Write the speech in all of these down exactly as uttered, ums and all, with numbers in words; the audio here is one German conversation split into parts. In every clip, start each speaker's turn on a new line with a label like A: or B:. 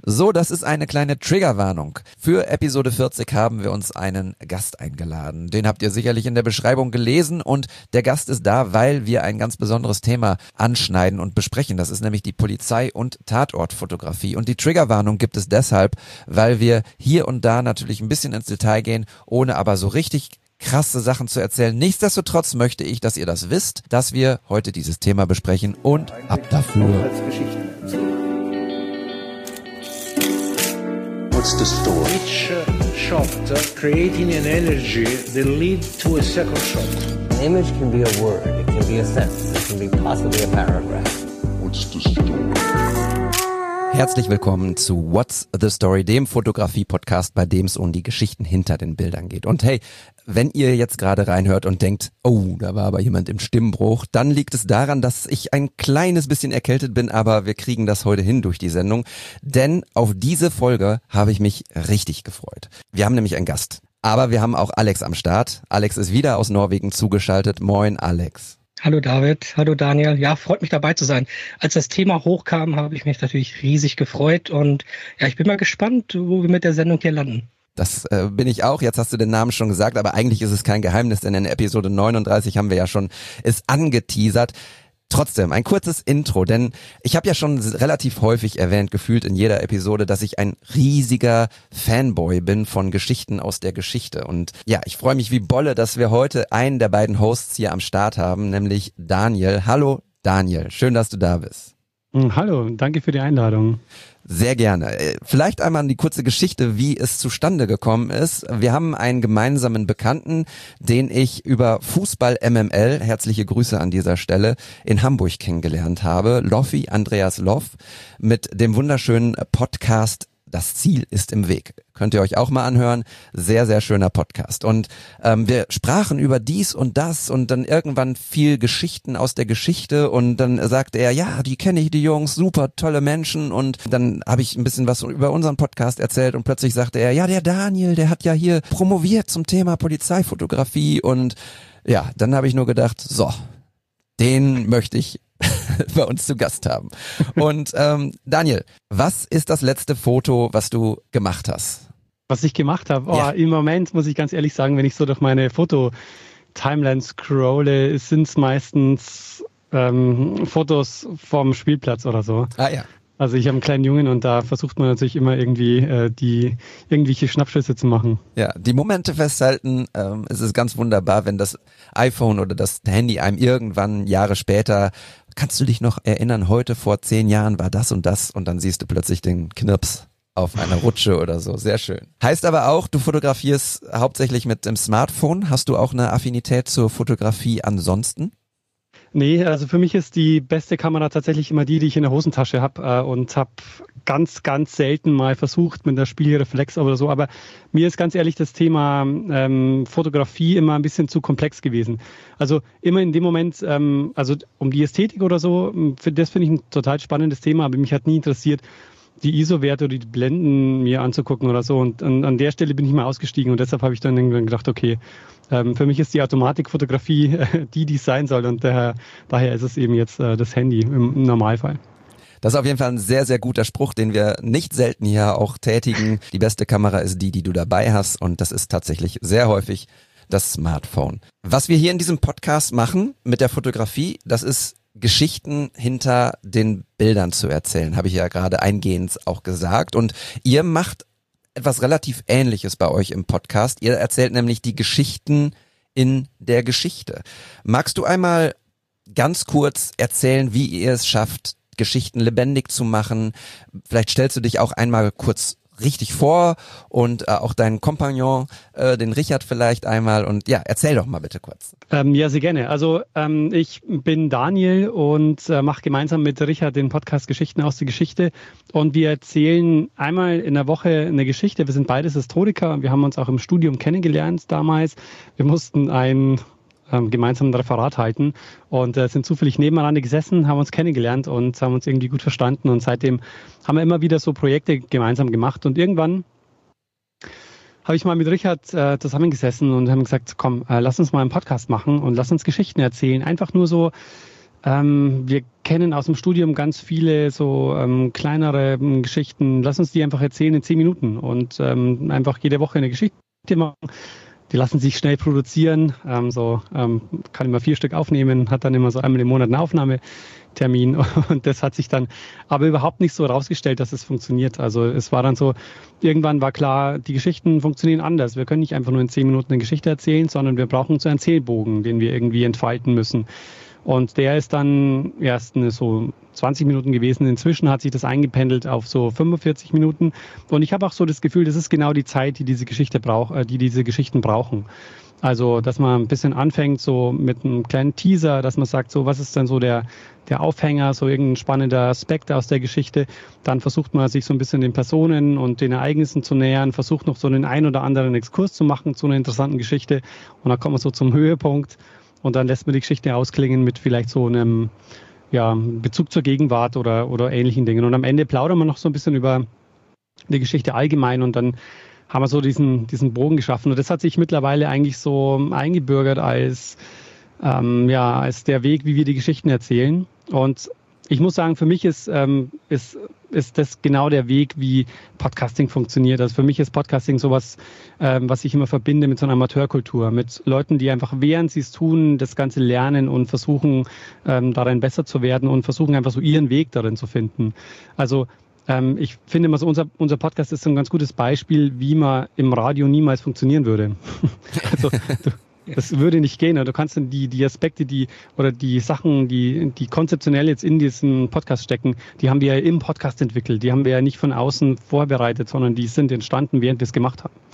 A: So, das ist eine kleine Triggerwarnung. Für Episode vierzig haben wir uns einen Gast eingeladen. Den habt ihr sicherlich in der Beschreibung gelesen und der Gast ist da, weil wir ein ganz besonderes Thema anschneiden und besprechen. Das ist nämlich die Polizei- und Tatortfotografie. Und die Triggerwarnung gibt es deshalb, weil wir hier und da natürlich ein bisschen ins Detail gehen, ohne aber so richtig krasse Sachen zu erzählen. Nichtsdestotrotz möchte ich, dass ihr das wisst, dass wir heute dieses Thema besprechen und ab dafür.
B: What's the story?
C: Each uh, shot uh, creating an energy that lead to a second shot.
D: An image can be a word, it can be a sentence, it can be possibly a paragraph.
B: What's the story?
A: Herzlich willkommen zu What's the Story, dem Fotografie-Podcast, bei dem es um die Geschichten hinter den Bildern geht. Und hey, wenn ihr jetzt gerade reinhört und denkt, oh, da war aber jemand im Stimmbruch, dann liegt es daran, dass ich ein kleines bisschen erkältet bin, aber wir kriegen das heute hin durch die Sendung, denn auf diese Folge habe ich mich richtig gefreut. Wir haben nämlich einen Gast, aber wir haben auch Alex am Start. Alex ist wieder aus Norwegen zugeschaltet. Moin, Alex.
E: Hallo David, hallo Daniel. Ja, freut mich dabei zu sein. Als das Thema hochkam, habe ich mich natürlich riesig gefreut und ja, ich bin mal gespannt, wo wir mit der Sendung hier landen.
A: Das äh, bin ich auch. Jetzt hast du den Namen schon gesagt, aber eigentlich ist es kein Geheimnis, denn in Episode neununddreißig haben wir ja schon es angeteasert. Trotzdem, ein kurzes Intro, denn ich habe ja schon relativ häufig erwähnt, gefühlt in jeder Episode, dass ich ein riesiger Fanboy bin von Geschichten aus der Geschichte. Und ja, ich freue mich wie Bolle, dass wir heute einen der beiden Hosts hier am Start haben, nämlich Daniel. Hallo Daniel, schön, dass du da bist.
F: Hallo, danke für die Einladung.
A: Sehr gerne. Vielleicht einmal die kurze Geschichte, wie es zustande gekommen ist. Wir haben einen gemeinsamen Bekannten, den ich über Fußball M M L, herzliche Grüße an dieser Stelle, in Hamburg kennengelernt habe. Loffi, Andreas Loff, mit dem wunderschönen Podcast Das Ziel ist im Weg. Könnt ihr euch auch mal anhören. Sehr, sehr schöner Podcast. Und ähm, wir sprachen über dies und das und dann irgendwann viel Geschichten aus der Geschichte und dann sagte er, ja, die kenne ich, die Jungs, super tolle Menschen. Und dann habe ich ein bisschen was über unseren Podcast erzählt und plötzlich sagte er, ja, der Daniel, der hat ja hier promoviert zum Thema Polizeifotografie. Und ja, dann habe ich nur gedacht, so, den möchte ich bei uns zu Gast haben. Und ähm, Daniel, was ist das letzte Foto, was du gemacht hast?
F: Was ich gemacht habe? Oh,
A: Ja.
F: Im Moment muss ich ganz ehrlich sagen, wenn ich so durch meine Foto-Timeline scrolle, sind es meistens ähm, Fotos vom Spielplatz oder so.
A: Ah ja.
F: Also ich habe einen kleinen Jungen und da versucht man natürlich immer irgendwie äh, die irgendwelche Schnappschüsse zu machen.
A: Ja, die Momente festhalten, ähm, es ist ganz wunderbar, wenn das iPhone oder das Handy einem irgendwann Jahre später, kannst du dich noch erinnern, heute vor zehn Jahren war das und das und dann siehst du plötzlich den Knirps auf einer Rutsche oder so. Sehr schön. Heißt aber auch, du fotografierst hauptsächlich mit dem Smartphone. Hast du auch eine Affinität zur Fotografie ansonsten?
F: Nee, also für mich ist die beste Kamera tatsächlich immer die, die ich in der Hosentasche habe äh, und habe ganz, ganz selten mal versucht mit der Spiegelreflex oder so. Aber mir ist ganz ehrlich das Thema ähm, Fotografie immer ein bisschen zu komplex gewesen. Also immer in dem Moment, ähm, also um die Ästhetik oder so, für das finde ich ein total spannendes Thema, aber mich hat nie interessiert, die I S O-Werte oder die Blenden mir anzugucken oder so. Und an, an der Stelle bin ich mal ausgestiegen und deshalb habe ich dann irgendwann gedacht, okay, ähm, für mich ist die Automatikfotografie äh, die, die es sein soll und daher, daher ist es eben jetzt äh, das Handy im, im Normalfall.
A: Das ist auf jeden Fall ein sehr, sehr guter Spruch, den wir nicht selten hier auch tätigen. Die beste Kamera ist die, die du dabei hast und das ist tatsächlich sehr häufig das Smartphone. Was wir hier in diesem Podcast machen mit der Fotografie, das ist Geschichten hinter den Bildern zu erzählen, habe ich ja gerade eingehend auch gesagt. Und ihr macht etwas relativ Ähnliches bei euch im Podcast. Ihr erzählt nämlich die Geschichten in der Geschichte. Magst du einmal ganz kurz erzählen, wie ihr es schafft, Geschichten lebendig zu machen? Vielleicht stellst du dich auch einmal kurz richtig vor und äh, auch deinen Kompagnon, äh, den Richard vielleicht einmal und ja, erzähl doch mal bitte kurz.
F: Ähm, ja, sehr gerne. Also ähm, ich bin Daniel und äh, mache gemeinsam mit Richard den Podcast Geschichten aus der Geschichte und wir erzählen einmal in der Woche eine Geschichte. Wir sind beides Historiker und wir haben uns auch im Studium kennengelernt damals. Wir mussten ein ähm, gemeinsamen Referat halten und äh, sind zufällig nebeneinander gesessen, haben uns kennengelernt und haben uns irgendwie gut verstanden und seitdem haben wir immer wieder so Projekte gemeinsam gemacht und irgendwann habe ich mal mit Richard äh, zusammengesessen und haben gesagt, komm, äh, lass uns mal einen Podcast machen und lass uns Geschichten erzählen. Einfach nur so Ähm, wir kennen aus dem Studium ganz viele so ähm, kleinere ähm, Geschichten. Lass uns die einfach erzählen in zehn Minuten und ähm, einfach jede Woche eine Geschichte machen. Die lassen sich schnell produzieren. Ähm, so ähm, kann immer vier Stück aufnehmen, hat dann immer so einmal im Monat einen Aufnahmetermin. Und das hat sich dann aber überhaupt nicht so rausgestellt, dass es funktioniert. Also es war dann so, irgendwann war klar, die Geschichten funktionieren anders. Wir können nicht einfach nur in zehn Minuten eine Geschichte erzählen, sondern wir brauchen so einen Erzählbogen, den wir irgendwie entfalten müssen. Und der ist dann erst eine so zwanzig Minuten gewesen. Inzwischen hat sich das eingependelt auf so fünfundvierzig Minuten. Und ich habe auch so das Gefühl, das ist genau die Zeit, die diese Geschichte braucht, die diese Geschichten brauchen. Also, dass man ein bisschen anfängt so mit einem kleinen Teaser, dass man sagt, so was ist denn so der der Aufhänger, so irgendein spannender Aspekt aus der Geschichte. Dann versucht man sich so ein bisschen den Personen und den Ereignissen zu nähern, versucht noch so einen ein oder anderen Exkurs zu machen zu einer interessanten Geschichte. Und dann kommt man so zum Höhepunkt. Und dann lässt man die Geschichte ausklingen mit vielleicht so einem ja, Bezug zur Gegenwart oder, oder ähnlichen Dingen. Und am Ende plaudern wir noch so ein bisschen über die Geschichte allgemein und dann haben wir so diesen, diesen Bogen geschaffen. Und das hat sich mittlerweile eigentlich so eingebürgert als, ähm, ja, als der Weg, wie wir die Geschichten erzählen. Und ich muss sagen, für mich ist, ähm, ist, ist das genau der Weg, wie Podcasting funktioniert. Also für mich ist Podcasting sowas, ähm, was ich immer verbinde mit so einer Amateurkultur, mit Leuten, die einfach, während sie es tun, das Ganze lernen und versuchen, ähm, darin besser zu werden und versuchen einfach so ihren Weg darin zu finden. Also ähm, ich finde immer so, unser, unser Podcast ist so ein ganz gutes Beispiel, wie man im Radio niemals funktionieren würde. Also du, das würde nicht gehen. Du kannst dann die, die Aspekte, die oder die Sachen, die, die konzeptionell jetzt in diesen Podcast stecken, die haben wir ja im Podcast entwickelt. Die haben wir ja nicht von außen vorbereitet, sondern die sind entstanden, während wir es gemacht haben.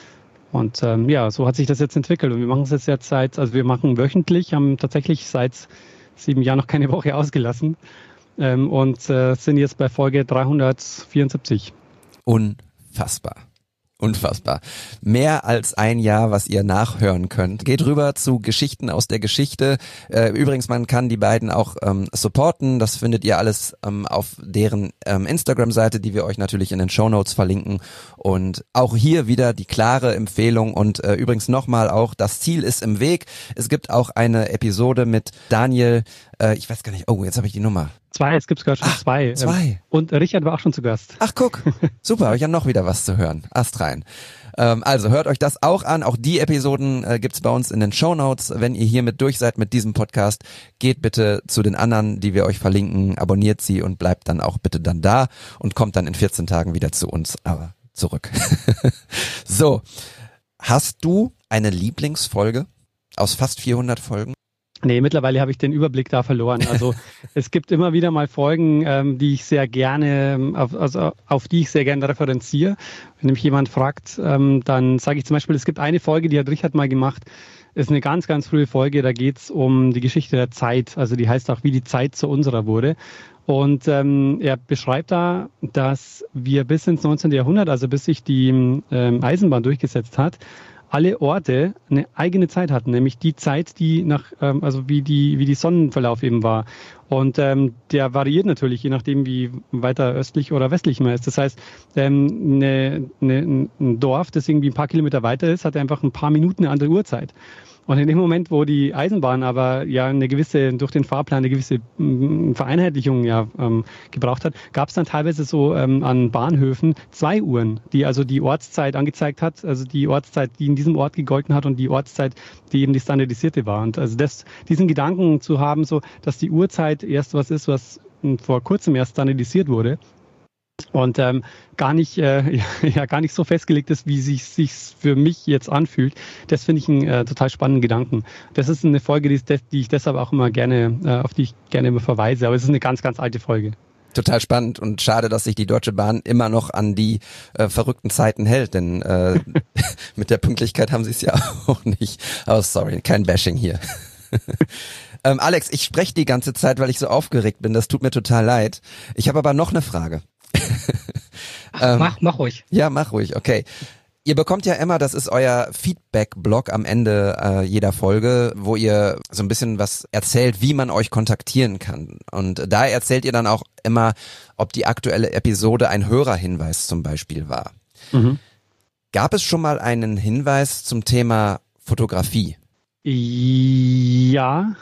F: Und ähm, ja, so hat sich das jetzt entwickelt. Und wir machen es jetzt, jetzt seit, also wir machen wöchentlich, haben tatsächlich seit sieben Jahren noch keine Woche ausgelassen ähm, und äh, sind jetzt bei Folge dreihundertvierundsiebzig.
A: Unfassbar. Unfassbar. Mehr als ein Jahr, was ihr nachhören könnt. Geht rüber zu Geschichten aus der Geschichte. Äh, übrigens, man kann die beiden auch ähm, supporten. Das findet ihr alles ähm, auf deren ähm, Instagram-Seite, die wir euch natürlich in den Shownotes verlinken. Und auch hier wieder die klare Empfehlung. Und äh, übrigens nochmal auch, das Ziel ist im Weg. Es gibt auch eine Episode mit Daniel. Äh, ich weiß gar nicht. Oh, jetzt habe ich die Nummer.
F: Zwei, es gibt sogar schon
A: Ach,
F: zwei.
A: Zwei.
F: Und Richard war auch schon zu Gast.
A: Ach, guck. Super, habe ich ja noch wieder was zu hören. Ast rein. Ähm, also hört euch das auch an. Auch die Episoden äh, gibt's bei uns in den Shownotes. Wenn ihr hiermit durch seid mit diesem Podcast, geht bitte zu den anderen, die wir euch verlinken, abonniert sie und bleibt dann auch bitte dann da und kommt dann in vierzehn Tagen wieder zu uns, aber zurück. So, hast du eine Lieblingsfolge aus fast vierhundert Folgen?
F: Nee, mittlerweile habe ich den Überblick da verloren. Also es gibt immer wieder mal Folgen, ähm, die ich sehr gerne, auf, also auf die ich sehr gerne referenziere. Wenn mich jemand fragt, ähm, dann sage ich zum Beispiel, es gibt eine Folge, die hat Richard mal gemacht, ist eine ganz, ganz frühe Folge, da geht es um die Geschichte der Zeit. Also die heißt auch, wie die Zeit zu unserer wurde. Und ähm, er beschreibt da, dass wir bis ins neunzehnten Jahrhundert, also bis sich die ähm, Eisenbahn durchgesetzt hat, alle Orte eine eigene Zeit hatten, nämlich die Zeit, die nach, ähm, also wie die, wie die Sonnenverlauf eben war. Und ähm, der variiert natürlich, je nachdem, wie weiter östlich oder westlich man ist. Das heißt, ähm, eine, eine, ein Dorf, das irgendwie ein paar Kilometer weiter ist, hat einfach ein paar Minuten eine andere Uhrzeit. Und in dem Moment, wo die Eisenbahn aber ja eine gewisse, durch den Fahrplan eine gewisse Vereinheitlichung ja ähm, gebraucht hat, gab es dann teilweise so ähm, an Bahnhöfen zwei Uhren, die also die Ortszeit angezeigt hat, also die Ortszeit, die in diesem Ort gegolten hat und die Ortszeit, die eben die standardisierte war. Und also das, diesen Gedanken zu haben, so dass die Uhrzeit erst was ist, was vor kurzem erst standardisiert wurde, und ähm, gar nicht äh, ja gar nicht so festgelegt ist, wie sich sich für mich jetzt anfühlt. Das finde ich einen äh, total spannenden Gedanken. Das ist eine Folge, die, ist de- die ich deshalb auch immer gerne äh, auf die ich gerne immer verweise. Aber es ist eine ganz ganz alte Folge.
A: Total spannend und schade, dass sich die Deutsche Bahn immer noch an die äh, verrückten Zeiten hält, denn äh, mit der Pünktlichkeit haben sie es ja auch nicht. Oh, sorry, kein Bashing hier. ähm, Alex, ich spreche die ganze Zeit, weil ich so aufgeregt bin. Das tut mir total leid. Ich habe aber noch eine Frage.
E: Ach,
A: ähm,
E: mach, mach ruhig.
A: Ja, mach ruhig, okay. Ihr bekommt ja immer, das ist euer Feedback-Blog am Ende äh, jeder Folge, wo ihr so ein bisschen was erzählt, wie man euch kontaktieren kann. Und da erzählt ihr dann auch immer, ob die aktuelle Episode ein Hörerhinweis zum Beispiel war.
F: Mhm.
A: Gab es schon mal einen Hinweis zum Thema Fotografie?
F: Ja,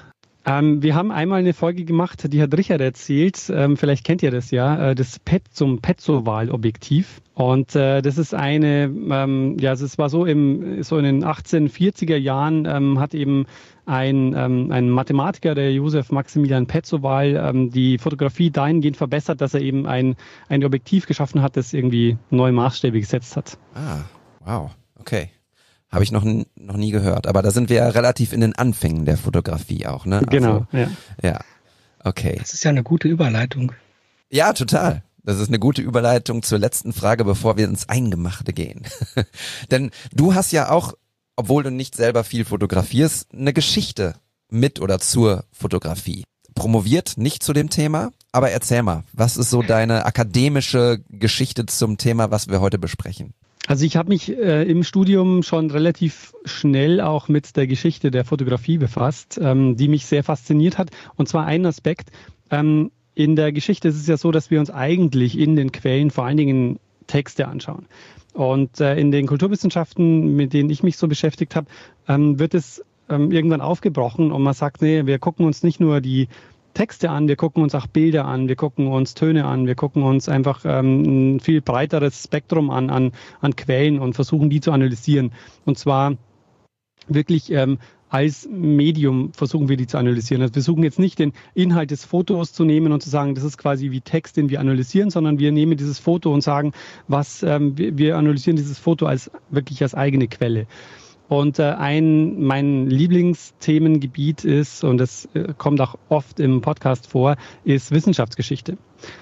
F: Ähm, wir haben einmal eine Folge gemacht, die hat Richard erzählt, ähm, vielleicht kennt ihr das ja, äh, das Pet zum Petzoval-Objektiv. Und äh, das ist eine, ähm, ja, es war so im so in den achtzehnhundertvierziger Jahren ähm, hat eben ein, ähm, ein Mathematiker, der Josef Maximilian Petzoval, ähm, die Fotografie dahingehend verbessert, dass er eben ein, ein Objektiv geschaffen hat, das irgendwie neue Maßstäbe gesetzt hat.
A: Ah, wow, okay. Habe ich noch, n- noch nie gehört. Aber da sind wir ja relativ in den Anfängen der Fotografie auch, ne?
F: Genau,
A: also,
F: ja.
A: Ja, okay.
E: Das ist ja eine gute Überleitung.
A: Ja, total. Das ist eine gute Überleitung zur letzten Frage, bevor wir ins Eingemachte gehen. Denn du hast ja auch, obwohl du nicht selber viel fotografierst, eine Geschichte mit oder zur Fotografie. Promoviert nicht zu dem Thema, aber erzähl mal, was ist so deine akademische Geschichte zum Thema, was wir heute besprechen?
F: Also ich habe mich äh, im Studium schon relativ schnell auch mit der Geschichte der Fotografie befasst, ähm, die mich sehr fasziniert hat. Und zwar ein Aspekt. Ähm, in der Geschichte ist es ja so, dass wir uns eigentlich in den Quellen vor allen Dingen Texte anschauen. Und äh, in den Kulturwissenschaften, mit denen ich mich so beschäftigt habe, ähm, wird es ähm, irgendwann aufgebrochen und man sagt, nee, wir gucken uns nicht nur die Texte an, wir gucken uns auch Bilder an, wir gucken uns Töne an, wir gucken uns einfach ähm, ein viel breiteres Spektrum an, an, an Quellen und versuchen die zu analysieren. Und zwar wirklich ähm, als Medium versuchen wir die zu analysieren. Also wir versuchen jetzt nicht den Inhalt des Fotos zu nehmen und zu sagen, das ist quasi wie Text, den wir analysieren, sondern wir nehmen dieses Foto und sagen, was ähm, wir, wir analysieren dieses Foto als wirklich als eigene Quelle. Und äh, ein mein Lieblingsthemengebiet ist, und das äh, kommt auch oft im Podcast vor, ist Wissenschaftsgeschichte.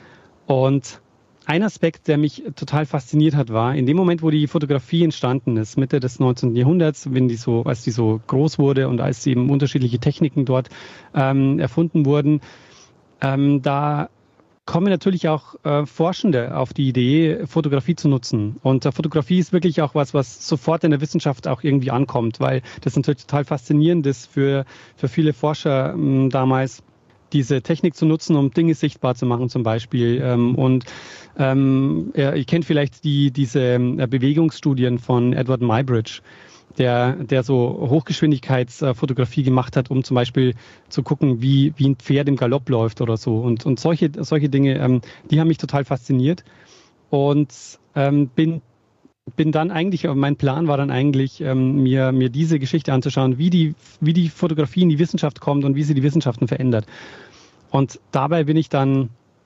F: Und ein Aspekt, der mich total fasziniert hat, war, in dem Moment, wo die Fotografie entstanden ist, Mitte des neunzehnten Jahrhunderts, wenn die so, als die so groß wurde und als eben unterschiedliche Techniken dort ähm, erfunden wurden, ähm, da kommen natürlich auch äh, Forschende auf die Idee, Fotografie zu nutzen. Und äh, Fotografie ist wirklich auch was, was sofort in der Wissenschaft auch irgendwie ankommt, weil das natürlich total faszinierend ist für, für viele Forscher ähm, damals, diese Technik zu nutzen, um Dinge sichtbar zu machen zum Beispiel. Ähm, und ähm, ihr, ihr kennt vielleicht die, diese äh, Bewegungsstudien von Edward Muybridge, der, der so Hochgeschwindigkeitsfotografie gemacht hat, um zum Beispiel zu gucken, wie, wie ein Pferd im Galopp läuft oder so. Und, und solche, solche Dinge, ähm, die haben mich total fasziniert. Und ähm, bin, bin dann eigentlich, mein Plan war dann eigentlich, ähm, mir, mir diese Geschichte anzuschauen, wie die, wie die Fotografie in die Wissenschaft kommt und wie sie die Wissenschaften verändert. Und dabei bin ich dann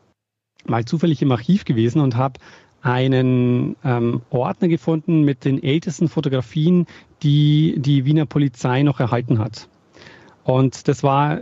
F: mal zufällig im Archiv gewesen und habe einen ähm, Ordner gefunden mit den ältesten Fotografien, die die Wiener Polizei noch erhalten hat. Und das war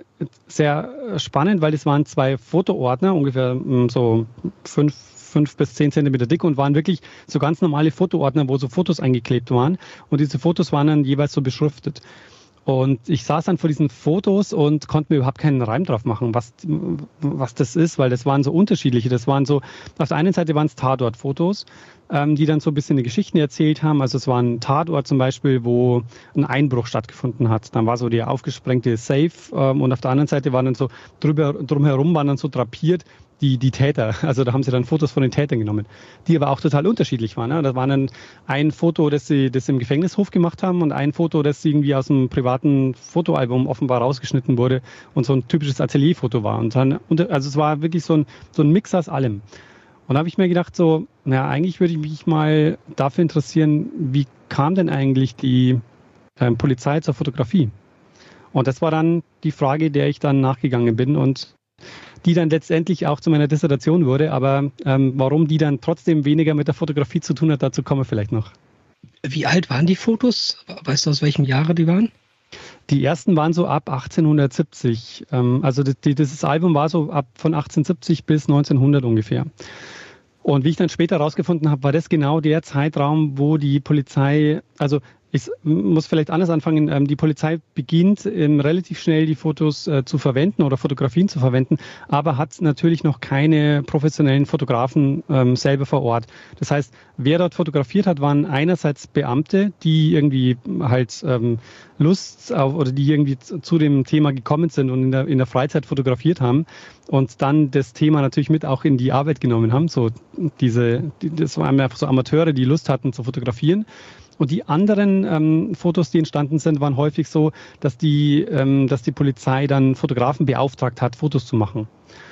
F: sehr spannend, weil das waren zwei Fotoordner, ungefähr so fünf, fünf bis zehn Zentimeter dick und waren wirklich so ganz normale Fotoordner, wo so Fotos eingeklebt waren. Und diese Fotos waren dann jeweils so beschriftet. Und ich saß dann vor diesen Fotos und konnte mir überhaupt keinen Reim drauf machen, was, was das ist, weil das waren so unterschiedliche. Das waren so, auf der einen Seite waren es Tatortfotos, ähm, die dann so ein bisschen die Geschichten erzählt haben. Also es war ein Tatort zum Beispiel, wo ein Einbruch stattgefunden hat. Dann war so der aufgesprengte Safe ähm, und auf der anderen Seite waren dann so drüber, drumherum waren dann so drapiert die, die Täter. Also da haben sie dann Fotos von den Tätern genommen, die aber auch total unterschiedlich waren. Ne? Da war dann ein Foto, das sie das im Gefängnishof gemacht haben und ein Foto, das irgendwie aus einem privaten Fotoalbum offenbar rausgeschnitten wurde und so ein typisches Atelierfoto war. Und dann, also es war wirklich so ein, so ein Mix aus allem. Und da habe ich mir gedacht so, naja, eigentlich würde ich mich mal dafür interessieren, wie kam denn eigentlich die ähm, Polizei zur Fotografie? Und das war dann die Frage, der ich dann nachgegangen bin und die dann letztendlich auch zu meiner Dissertation wurde. Aber ähm, warum die dann trotzdem weniger mit der Fotografie zu tun hat, dazu kommen wir vielleicht noch.
E: Wie alt waren die Fotos? Weißt du, aus welchem Jahre die waren?
F: Die ersten waren so ab achtzehnhundertsiebzig. Ähm, also die, dieses Album war so ab von achtzehnhundertsiebzig bis neunzehnhundert ungefähr. Und wie ich dann später herausgefunden habe, war das genau der Zeitraum, wo die Polizei, also ich muss vielleicht anders anfangen. Die Polizei beginnt relativ schnell die Fotos zu verwenden oder Fotografien zu verwenden, aber hat natürlich noch keine professionellen Fotografen selber vor Ort. Das heißt, wer dort fotografiert hat, waren einerseits Beamte, die irgendwie halt Lust auf, oder die irgendwie zu dem Thema gekommen sind und in der, in der Freizeit fotografiert haben und dann das Thema natürlich mit auch in die Arbeit genommen haben. So diese, das waren einfach so Amateure, die Lust hatten zu fotografieren. Und die anderen ähm, Fotos, die entstanden sind, waren häufig so, dass die, ähm, dass die Polizei dann Fotografen beauftragt hat, Fotos zu machen.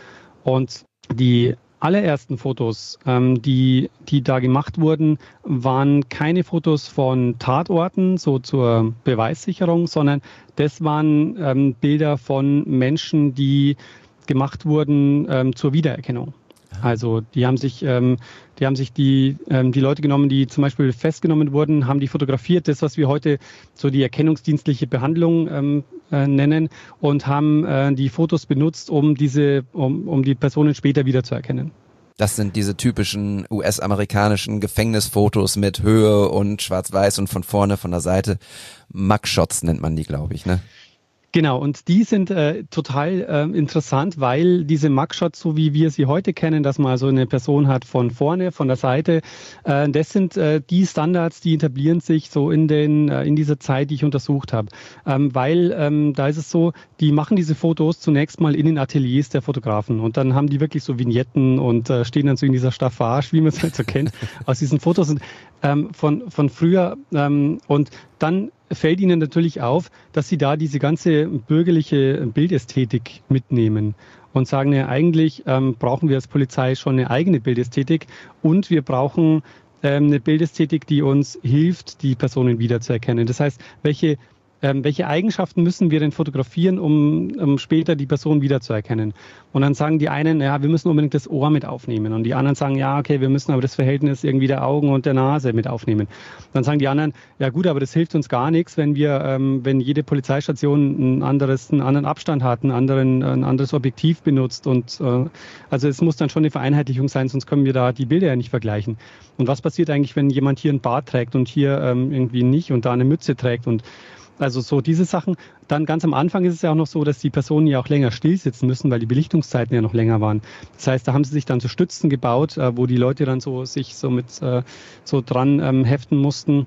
F: Und die allerersten Fotos, ähm, die, die da gemacht wurden, waren keine Fotos von Tatorten, so zur Beweissicherung, sondern das waren ähm, Bilder von Menschen, die gemacht wurden ähm, zur Wiedererkennung. Also die haben sich, ähm, die haben sich die, ähm, die Leute genommen, die zum Beispiel festgenommen wurden, haben die fotografiert, das, was wir heute so die erkennungsdienstliche Behandlung ähm, äh, nennen, und haben äh, die Fotos benutzt, um diese, um, um die Personen später wiederzuerkennen.
A: Das sind diese typischen U S-amerikanischen Gefängnisfotos mit Höhe und Schwarz-Weiß und von vorne, von der Seite. Mugshots nennt man die, glaube ich, ne?
F: Genau, und die sind äh, total äh, interessant, weil diese Mugshots, so wie wir sie heute kennen, dass man also eine Person hat von vorne, von der Seite, äh, das sind äh, die Standards, die etablieren sich so in den äh, in dieser Zeit, die ich untersucht habe. Ähm, weil ähm, da ist es so, die machen diese Fotos zunächst mal in den Ateliers der Fotografen und dann haben die wirklich so Vignetten und äh, stehen dann so in dieser Staffage, wie man es halt so kennt, aus diesen Fotos und, ähm, von, von früher ähm, und dann fällt ihnen natürlich auf, dass sie da diese ganze bürgerliche Bildästhetik mitnehmen und sagen, ja, eigentlich ähm, brauchen wir als Polizei schon eine eigene Bildästhetik und wir brauchen ähm, eine Bildästhetik, die uns hilft, die Personen wiederzuerkennen. Das heißt, welche Ähm, welche Eigenschaften müssen wir denn fotografieren, um, um später die Person wiederzuerkennen? Und dann sagen die einen, ja, wir müssen unbedingt das Ohr mit aufnehmen. Und die anderen sagen, ja, okay, wir müssen aber das Verhältnis irgendwie der Augen und der Nase mit aufnehmen. Dann sagen die anderen, ja gut, aber das hilft uns gar nichts, wenn wir, ähm, wenn jede Polizeistation ein anderes, einen anderen Abstand hat, einen anderen, ein anderes Objektiv benutzt. Und äh, also es muss dann schon eine Vereinheitlichung sein, sonst können wir da die Bilder ja nicht vergleichen. Und was passiert eigentlich, wenn jemand hier einen Bart trägt und hier ähm, irgendwie nicht und da eine Mütze trägt und also so diese Sachen. Dann ganz am Anfang ist es ja auch noch so, dass die Personen ja auch länger still sitzen müssen, weil die Belichtungszeiten ja noch länger waren. Das heißt, da haben sie sich dann so Stützen gebaut, wo die Leute dann so sich so mit so dran ähm, heften mussten.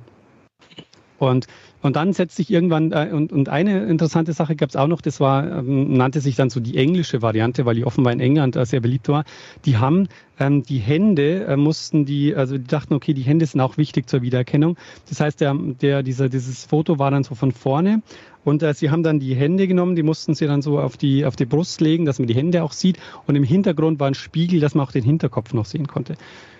F: Und, und dann setzt sich irgendwann, äh, und, und eine interessante Sache gab es auch noch, das war, ähm, nannte sich dann so die englische Variante, weil die offenbar in England äh, sehr beliebt war. Die haben ähm, die Hände, äh, mussten die, also die dachten, okay, die Hände sind auch wichtig zur Wiedererkennung. Das heißt, der, der, dieser, dieses Foto war dann so von vorne und äh, sie haben dann die Hände genommen, die mussten sie dann so auf die, auf die Brust legen, dass man die Hände auch sieht und im Hintergrund war ein Spiegel, dass man auch den Hinterkopf noch sehen konnte.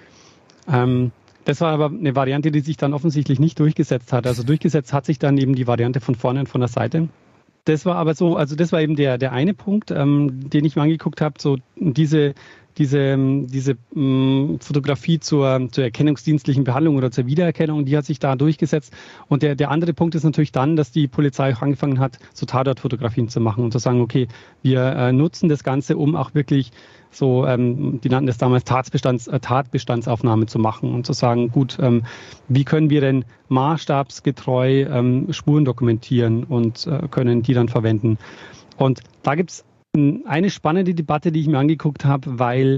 F: Ähm, Das war aber eine Variante, die sich dann offensichtlich nicht durchgesetzt hat. Also durchgesetzt hat sich dann eben die Variante von vorne und von der Seite. Das war aber so, also das war eben der, der eine Punkt, ähm, den ich mir angeguckt habe, so diese, diese, diese ähm, Fotografie zur, zur erkennungsdienstlichen Behandlung oder zur Wiedererkennung, die hat sich da durchgesetzt. Und der, der andere Punkt ist natürlich dann, dass die Polizei auch angefangen hat, so Tatortfotografien zu machen und zu sagen, okay, wir äh, nutzen das Ganze, um auch wirklich so, ähm, die nannten das damals Tatbestands, äh, Tatbestandsaufnahme zu machen und zu sagen, gut, ähm, wie können wir denn maßstabsgetreu ähm, Spuren dokumentieren und äh, können die dann verwenden. Und da gibt's eine spannende Debatte, die ich mir angeguckt habe, weil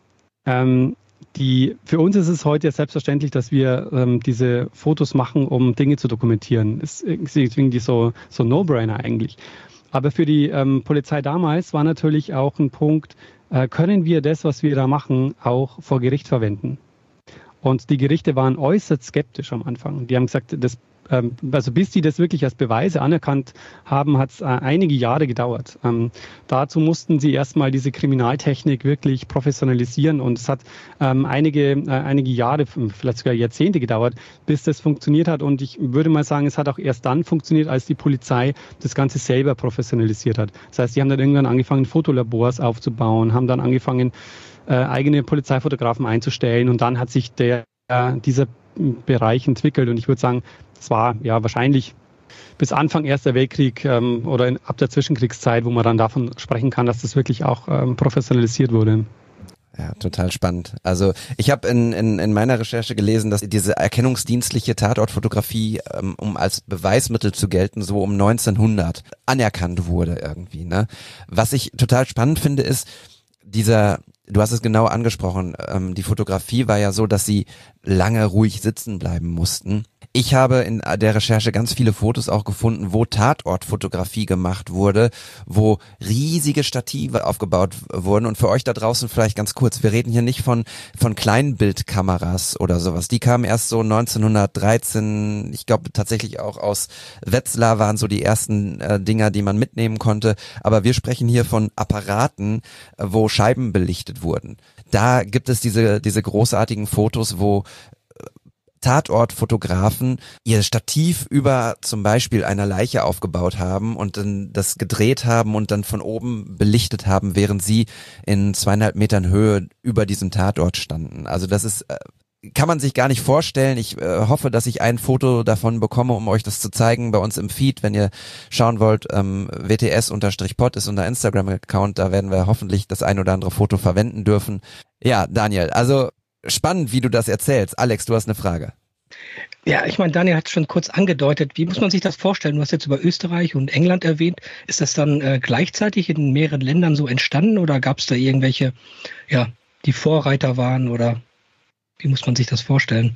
F: ähm, die, für uns ist es heute selbstverständlich, dass wir ähm, diese Fotos machen, um Dinge zu dokumentieren. Es ist irgendwie so, so No-Brainer eigentlich. Aber für die ähm, Polizei damals war natürlich auch ein Punkt, äh, können wir das, was wir da machen, auch vor Gericht verwenden? Und die Gerichte waren äußerst skeptisch am Anfang. Die haben gesagt, das, ähm, also bis die das wirklich als Beweise anerkannt haben, hat es äh, einige Jahre gedauert. Ähm, dazu mussten sie erstmal diese Kriminaltechnik wirklich professionalisieren und es hat ähm, einige, äh, einige Jahre, vielleicht sogar Jahrzehnte gedauert, bis das funktioniert hat. Und ich würde mal sagen, es hat auch erst dann funktioniert, als die Polizei das Ganze selber professionalisiert hat. Das heißt, die haben dann irgendwann angefangen, Fotolabors aufzubauen, haben dann angefangen, Äh, eigene Polizeifotografen einzustellen und dann hat sich der, äh, dieser Bereich entwickelt und ich würde sagen, es war ja wahrscheinlich bis Anfang Erster Weltkrieg ähm, oder in, ab der Zwischenkriegszeit, wo man dann davon sprechen kann, dass das wirklich auch ähm, professionalisiert wurde.
A: Ja, total spannend. Also ich habe in, in, in meiner Recherche gelesen, dass diese erkennungsdienstliche Tatortfotografie, ähm, um als Beweismittel zu gelten, so um neunzehnhundert anerkannt wurde irgendwie. Ne? Was ich total spannend finde, ist dieser, du hast es genau angesprochen, ähm, die Fotografie war ja so, dass sie lange ruhig sitzen bleiben mussten. Ich habe in der Recherche ganz viele Fotos auch gefunden, wo Tatortfotografie gemacht wurde, wo riesige Stative aufgebaut wurden. Und für euch da draußen vielleicht ganz kurz, wir reden hier nicht von von Kleinbildkameras oder sowas. Die kamen erst so neunzehnhundertdreizehn, ich glaube tatsächlich auch aus Wetzlar waren so die ersten äh, Dinger, die man mitnehmen konnte. Aber wir sprechen hier von Apparaten, äh, wo Scheiben belichtet wurden. Da gibt es diese diese großartigen Fotos, wo Tatortfotografen ihr Stativ über zum Beispiel einer Leiche aufgebaut haben und dann das gedreht haben und dann von oben belichtet haben, während sie in zweieinhalb Metern Höhe über diesem Tatort standen. Also das ist, kann man sich gar nicht vorstellen. Ich äh, hoffe, dass ich ein Foto davon bekomme, um euch das zu zeigen bei uns im Feed. Wenn ihr schauen wollt, ähm, W T S-Pod ist unser Instagram-Account, da werden wir hoffentlich das ein oder andere Foto verwenden dürfen. Ja, Daniel, also spannend, wie du das erzählst. Alex, du hast eine Frage.
E: Ja, ich meine, Daniel hat es schon kurz angedeutet. Wie muss man sich das vorstellen? Du hast jetzt über Österreich und England erwähnt. Ist das dann äh, gleichzeitig in mehreren Ländern so entstanden oder gab es da irgendwelche, ja, die Vorreiter waren oder wie muss man sich das vorstellen?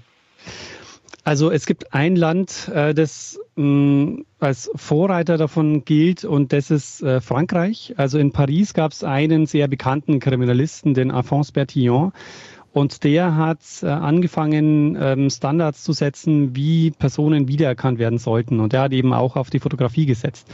F: Also es gibt ein Land, äh, das mh, als Vorreiter davon gilt und das ist äh, Frankreich. Also in Paris gab es einen sehr bekannten Kriminalisten, den Alphonse Bertillon. Und der hat äh, angefangen, ähm, Standards zu setzen, wie Personen wiedererkannt werden sollten. Und der hat eben auch auf die Fotografie gesetzt.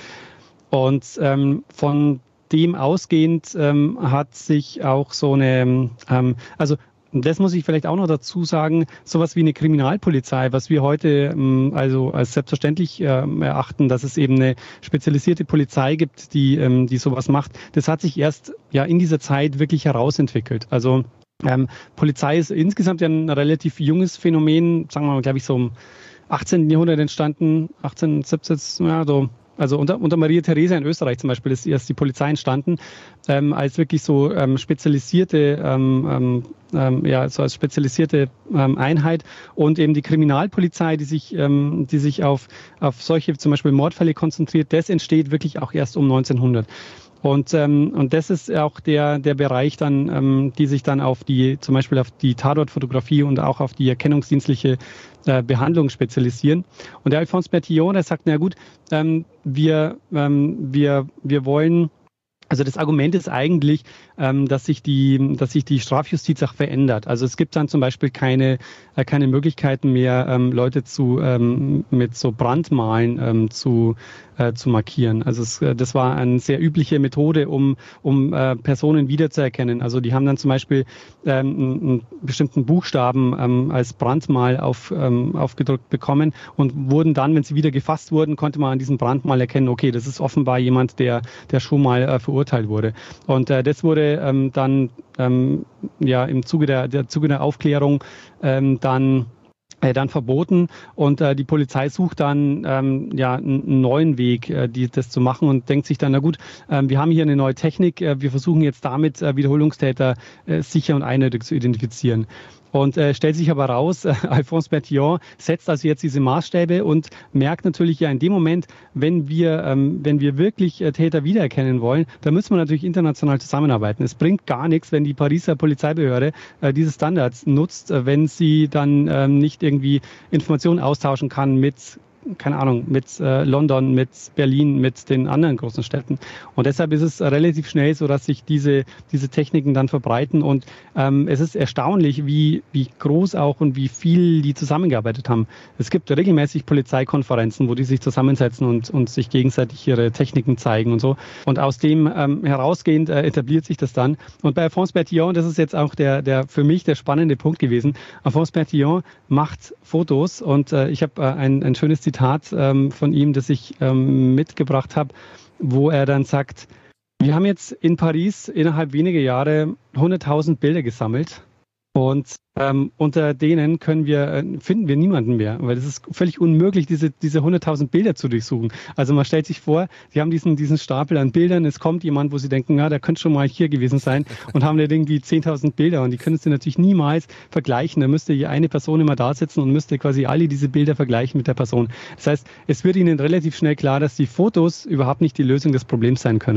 F: Und ähm, von dem ausgehend ähm, hat sich auch so eine, ähm, also das muss ich vielleicht auch noch dazu sagen, sowas wie eine Kriminalpolizei, was wir heute ähm, also als selbstverständlich ähm, erachten, dass es eben eine spezialisierte Polizei gibt, die, ähm, die sowas macht, das hat sich erst ja in dieser Zeit wirklich herausentwickelt. Also Ähm, Polizei ist insgesamt ja ein relativ junges Phänomen, sagen wir mal, glaube ich, so im achtzehnten Jahrhundert entstanden, achtzehn, siebzehn, ja, so. Also unter, unter Maria Theresia in Österreich zum Beispiel ist erst die Polizei entstanden, ähm, als wirklich so ähm, spezialisierte, ähm, ähm, ja, so als spezialisierte ähm, Einheit und eben die Kriminalpolizei, die sich, ähm, die sich auf, auf solche zum Beispiel Mordfälle konzentriert, das entsteht wirklich auch erst um neunzehnhundert. Und, ähm, und das ist auch der, der Bereich dann, ähm, die sich dann auf die, zum Beispiel auf die Tatortfotografie und auch auf die erkennungsdienstliche äh, Behandlung spezialisieren. Und der Alphonse Bertillon, der sagt, na gut, ähm, wir, ähm, wir, wir wollen, also das Argument ist eigentlich, ähm, dass sich die, dass sich die Strafjustiz auch verändert. Also es gibt dann zum Beispiel keine, äh, keine Möglichkeiten mehr, ähm, Leute zu, ähm, mit so Brandmalen ähm, zu, äh, zu markieren. Also es, äh, das war eine sehr übliche Methode, um, um äh, Personen wiederzuerkennen. Also die haben dann zum Beispiel ähm, einen bestimmten Buchstaben ähm, als Brandmal auf, ähm, aufgedrückt bekommen und wurden dann, wenn sie wieder gefasst wurden, konnte man an diesem Brandmal erkennen, okay, das ist offenbar jemand, der, der schon mal äh, verurteilt wurde. Und äh, das wurde ähm, dann ähm, ja im Zuge der, der Zuge der Aufklärung ähm, dann äh, dann verboten und äh, die Polizei sucht dann ähm, ja einen neuen Weg, äh, die, das zu machen und denkt sich dann, na gut, äh, wir haben hier eine neue Technik, äh, wir versuchen jetzt damit äh, Wiederholungstäter äh, sicher und eindeutig zu identifizieren. Und äh, stellt sich aber raus, äh, Alphonse Bertillon setzt also jetzt diese Maßstäbe und merkt natürlich ja in dem Moment, wenn wir, ähm, wenn wir wirklich äh, Täter wiedererkennen wollen, dann müssen wir natürlich international zusammenarbeiten. Es bringt gar nichts, wenn die Pariser Polizeibehörde äh, diese Standards nutzt, äh, wenn sie dann ähm, nicht irgendwie Informationen austauschen kann mit keine Ahnung, mit äh, London, mit Berlin, mit den anderen großen Städten. Und deshalb ist es relativ schnell so, dass sich diese, diese Techniken dann verbreiten. Und ähm, es ist erstaunlich, wie, wie groß auch und wie viel die zusammengearbeitet haben. Es gibt regelmäßig Polizeikonferenzen, wo die sich zusammensetzen und, und sich gegenseitig ihre Techniken zeigen und so. Und aus dem ähm, herausgehend äh, etabliert sich das dann. Und bei Alphonse Bertillon, das ist jetzt auch der, der für mich der spannende Punkt gewesen. Alphonse Bertillon macht Fotos und äh, ich habe äh, ein, ein schönes Zitat ähm, von ihm, das ich ähm, mitgebracht habe, wo er dann sagt, wir haben jetzt in Paris innerhalb weniger Jahre hunderttausend Bilder gesammelt und ähm, unter denen können wir, äh, finden wir niemanden mehr, weil es ist völlig unmöglich, diese, diese hunderttausend Bilder zu durchsuchen. Also man stellt sich vor, die haben diesen, diesen Stapel an Bildern, es kommt jemand, wo sie denken, ja, der könnte schon mal hier gewesen sein und haben da irgendwie zehntausend Bilder und die können sie natürlich niemals vergleichen. Da müsste hier eine Person immer da sitzen und müsste quasi alle diese Bilder vergleichen mit der Person. Das heißt, es wird ihnen relativ schnell klar, dass die Fotos überhaupt nicht die Lösung des Problems sein können.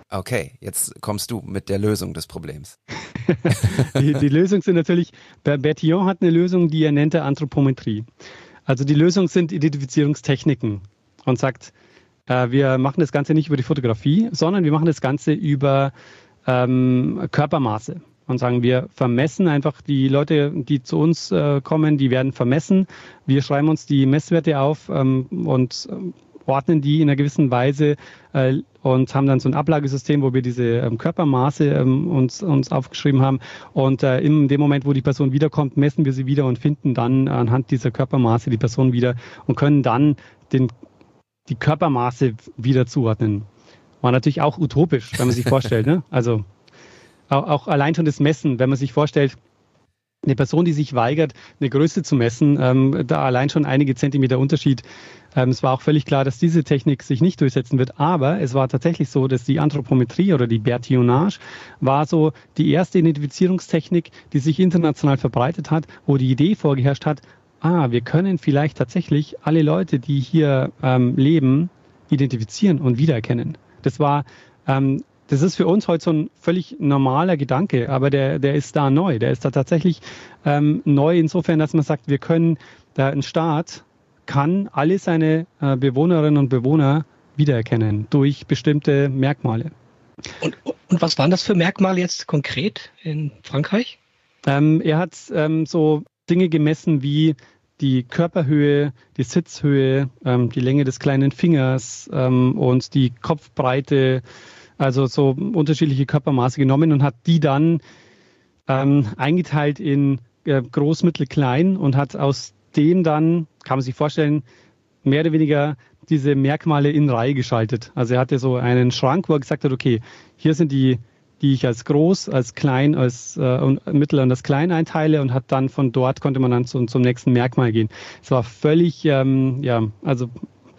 A: Okay, jetzt kommst du mit der Lösung des Problems.
F: die, die Lösung sind natürlich, Bertillon hat eine Lösung, die er nennt der Anthropometrie. Also die Lösung sind Identifizierungstechniken und sagt, äh, wir machen das Ganze nicht über die Fotografie, sondern wir machen das Ganze über ähm, Körpermaße und sagen, wir vermessen einfach die Leute, die zu uns äh, kommen, die werden vermessen. Wir schreiben uns die Messwerte auf ähm, und ähm, ordnen die in einer gewissen Weise äh, und haben dann so ein Ablagesystem, wo wir diese ähm, Körpermaße ähm, uns, uns aufgeschrieben haben. Und äh, in dem Moment, wo die Person wiederkommt, messen wir sie wieder und finden dann anhand dieser Körpermaße die Person wieder und können dann den, die Körpermaße wieder zuordnen. War natürlich auch utopisch, wenn man sich vorstellt. Ne? Also auch, auch allein schon das Messen, wenn man sich vorstellt, eine Person, die sich weigert, eine Größe zu messen, ähm, da allein schon einige Zentimeter Unterschied. Ähm, es war auch völlig klar, dass diese Technik sich nicht durchsetzen wird. Aber es war tatsächlich so, dass die Anthropometrie oder die Bertillonage war so die erste Identifizierungstechnik, die sich international verbreitet hat, wo die Idee vorgeherrscht hat, ah, wir können vielleicht tatsächlich alle Leute, die hier ähm, leben, identifizieren und wiedererkennen. Das war ähm, Das ist für uns heute so ein völlig normaler Gedanke, aber der, der ist da neu. Der ist da tatsächlich ähm, neu insofern, dass man sagt, wir können, da ein Staat kann alle seine äh, Bewohnerinnen und Bewohner wiedererkennen durch bestimmte Merkmale.
E: Und, und was waren das für Merkmale jetzt konkret in Frankreich?
F: Ähm, er hat ähm, so Dinge gemessen wie die Körperhöhe, die Sitzhöhe, ähm, die Länge des kleinen Fingers ähm, und die Kopfbreite. Also so unterschiedliche Körpermaße genommen und hat die dann ähm, eingeteilt in äh, groß, mittel, klein und hat aus dem dann, kann man sich vorstellen, mehr oder weniger diese Merkmale in Reihe geschaltet. Also er hatte so einen Schrank, wo er gesagt hat, okay, hier sind die, die ich als groß, als klein, als äh, und mittel und als klein einteile und hat dann von dort konnte man dann zum, zum nächsten Merkmal gehen. Es war völlig, ähm, ja, also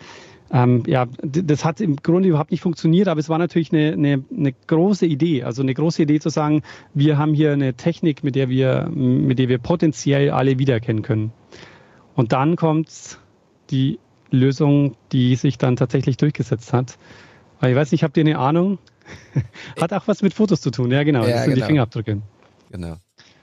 F: Ähm, ja, das hat im Grunde überhaupt nicht funktioniert, aber es war natürlich eine, eine, eine große Idee. Also eine große Idee zu sagen, wir haben hier eine Technik, mit der wir, mit der wir potenziell alle wiedererkennen können. Und dann kommt die Lösung, die sich dann tatsächlich durchgesetzt hat. Ich weiß nicht, habt ihr eine Ahnung? Hat auch was mit Fotos zu tun, ja genau,
A: ja,
F: das sind
A: genau.
F: die Fingerabdrücke.
A: Genau.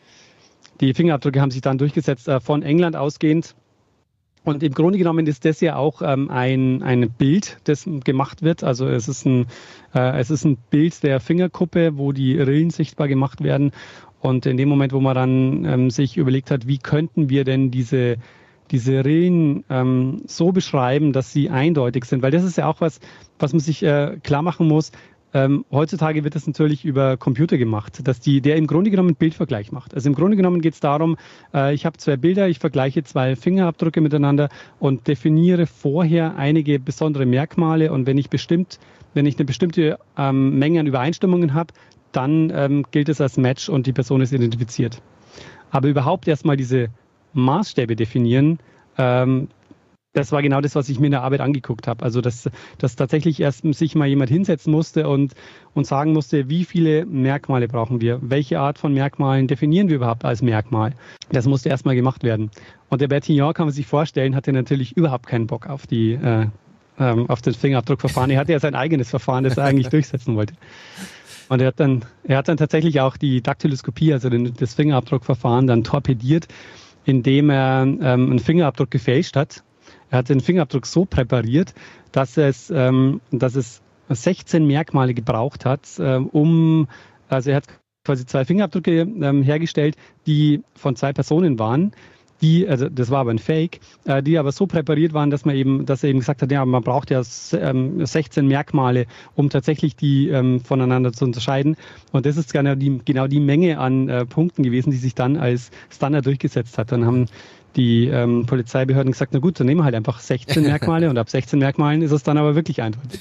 F: Die Fingerabdrücke haben sich dann durchgesetzt, äh, von England ausgehend. Und im Grunde genommen ist das ja auch ähm, ein, ein Bild, das gemacht wird. Also es ist, ein, äh, es ist ein Bild der Fingerkuppe, wo die Rillen sichtbar gemacht werden. Und in dem Moment, wo man dann ähm, sich überlegt hat, wie könnten wir denn diese, diese Rillen ähm, so beschreiben, dass sie eindeutig sind. Weil das ist ja auch was, was man sich äh, klar machen muss. Ähm, heutzutage wird das natürlich über Computer gemacht, dass die, der im Grunde genommen einen Bildvergleich macht. Also im Grunde genommen geht es darum, äh, ich habe zwei Bilder, ich vergleiche zwei Fingerabdrücke miteinander und definiere vorher einige besondere Merkmale und wenn ich bestimmt, wenn ich eine bestimmte ähm, Menge an Übereinstimmungen habe, dann ähm, gilt es als Match und die Person ist identifiziert. Aber überhaupt erstmal diese Maßstäbe definieren, ähm, das war genau das, was ich mir in der Arbeit angeguckt habe. Also dass, dass tatsächlich erst sich mal jemand hinsetzen musste und, und sagen musste, wie viele Merkmale brauchen wir? Welche Art von Merkmalen definieren wir überhaupt als Merkmal? Das musste erstmal gemacht werden. Und der Bertillon, kann man sich vorstellen, hatte natürlich überhaupt keinen Bock auf, die, äh, ähm, auf das Fingerabdruckverfahren. Er hatte ja sein eigenes Verfahren, das er eigentlich durchsetzen wollte. Und er hat dann, er hat dann tatsächlich auch die Daktyloskopie, also den, das Fingerabdruckverfahren, dann torpediert, indem er ähm, einen Fingerabdruck gefälscht hat. Er hat den Fingerabdruck so präpariert, dass es, ähm, dass es sechzehn Merkmale gebraucht hat, ähm, um, also er hat quasi zwei Fingerabdrücke ähm, hergestellt, die von zwei Personen waren, die, also das war aber ein Fake, äh, die aber so präpariert waren, dass man eben, dass er eben gesagt hat, ja, man braucht ja ähm, sechzehn Merkmale, um tatsächlich die ähm, voneinander zu unterscheiden. Und das ist genau die, genau die Menge an äh, Punkten gewesen, die sich dann als Standard durchgesetzt hat. Dann haben die ähm, Polizeibehörden gesagt, na gut, dann nehmen wir halt einfach sechzehn Merkmale und ab sechzehn Merkmalen ist es dann aber wirklich eindeutig.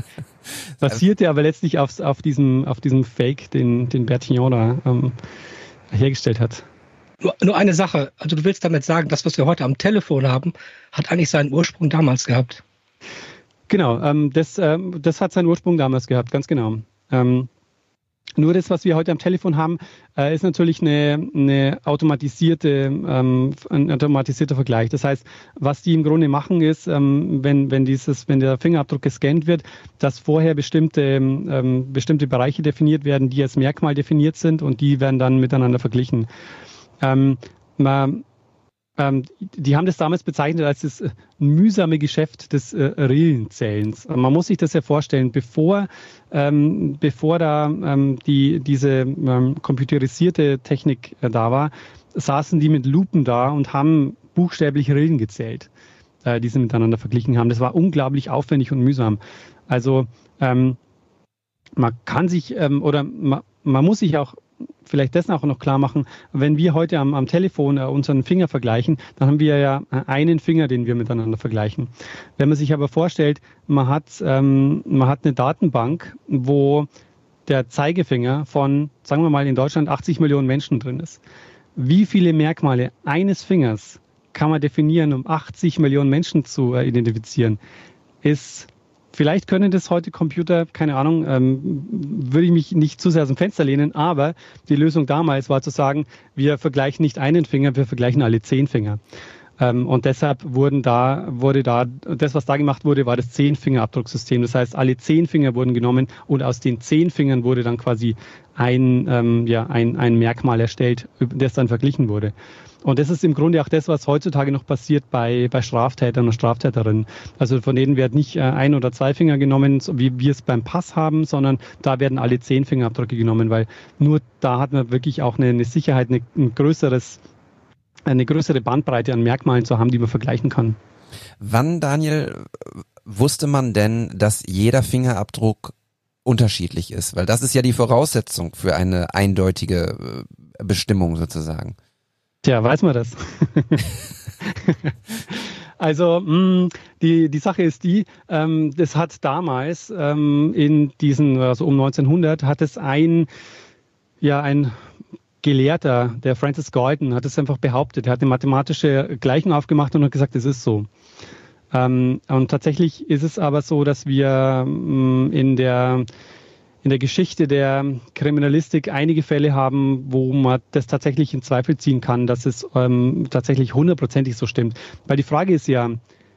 F: Basierte aber letztlich auf, auf, diesem, auf diesem Fake, den, den Bertillon da ähm, hergestellt hat.
E: Nur, nur eine Sache, also du willst damit sagen, das, was wir heute am Telefon haben, hat eigentlich seinen Ursprung damals gehabt.
F: Genau, ähm, das, ähm, das hat seinen Ursprung damals gehabt, ganz genau. Ähm, Nur das, was wir heute am Telefon haben, äh, ist natürlich eine, eine automatisierte, ähm, ein automatisierter Vergleich. Das heißt, was die im Grunde machen ist, ähm, wenn, wenn dieses, wenn der Fingerabdruck gescannt wird, dass vorher bestimmte, ähm, bestimmte Bereiche definiert werden, die als Merkmal definiert sind und die werden dann miteinander verglichen. Ähm, man, ähm, die haben das damals bezeichnet als das mühsame Geschäft des äh, Rillenzählens. Man muss sich das ja vorstellen, bevor, ähm, bevor da ähm, die, diese ähm, computerisierte Technik äh, da war, saßen die mit Lupen da und haben buchstäblich Rillen gezählt, äh, die sie miteinander verglichen haben. Das war unglaublich aufwendig und mühsam. Also ähm, man kann sich ähm, oder man, man muss sich auch vielleicht das auch noch klar machen, wenn wir heute am, am Telefon äh, unseren Finger vergleichen, dann haben wir ja einen Finger, den wir miteinander vergleichen. Wenn man sich aber vorstellt, man hat, ähm, man hat eine Datenbank, wo der Zeigefinger von, sagen wir mal in Deutschland, achtzig Millionen Menschen drin ist. Wie viele Merkmale eines Fingers kann man definieren, um achtzig Millionen Menschen zu äh, identifizieren, ist... Vielleicht können das heute Computer, keine Ahnung, ähm, würde ich mich nicht zu sehr aus dem Fenster lehnen, aber die Lösung damals war zu sagen, wir vergleichen nicht einen Finger, wir vergleichen alle zehn Finger. Ähm, und deshalb wurden da, wurde da, das was da gemacht wurde, war das Zehn-Finger-Abdrucksystem. Das heißt, alle zehn Finger wurden genommen und aus den zehn Fingern wurde dann quasi ein, ähm, ja, ein, ein Merkmal erstellt, das dann verglichen wurde. Und das ist im Grunde auch das, was heutzutage noch passiert bei, bei Straftätern und Straftäterinnen. Also von denen werden nicht äh, ein oder zwei Finger genommen, so wie wir es beim Pass haben, sondern da werden alle zehn Fingerabdrücke genommen, weil nur da hat man wirklich auch eine, eine Sicherheit, eine, ein größeres, eine größere Bandbreite an Merkmalen zu haben, die man vergleichen kann.
A: Wann, Daniel, wusste man denn, dass jeder Fingerabdruck unterschiedlich ist? Weil das ist ja die Voraussetzung für eine eindeutige Bestimmung sozusagen.
F: Tja, weiß man das? Also mh, die, die Sache ist die, ähm, das hat damals ähm, in diesen, also um neunzehnhundert, hat es ein, ja, ein Gelehrter, der Francis Galton, hat es einfach behauptet. Er hat eine mathematische Gleichung aufgemacht und hat gesagt, es ist so. Ähm, und tatsächlich ist es aber so, dass wir mh, in der in der Geschichte der Kriminalistik einige Fälle haben, wo man das tatsächlich in Zweifel ziehen kann, dass es ähm, tatsächlich hundertprozentig so stimmt. Weil die Frage ist ja,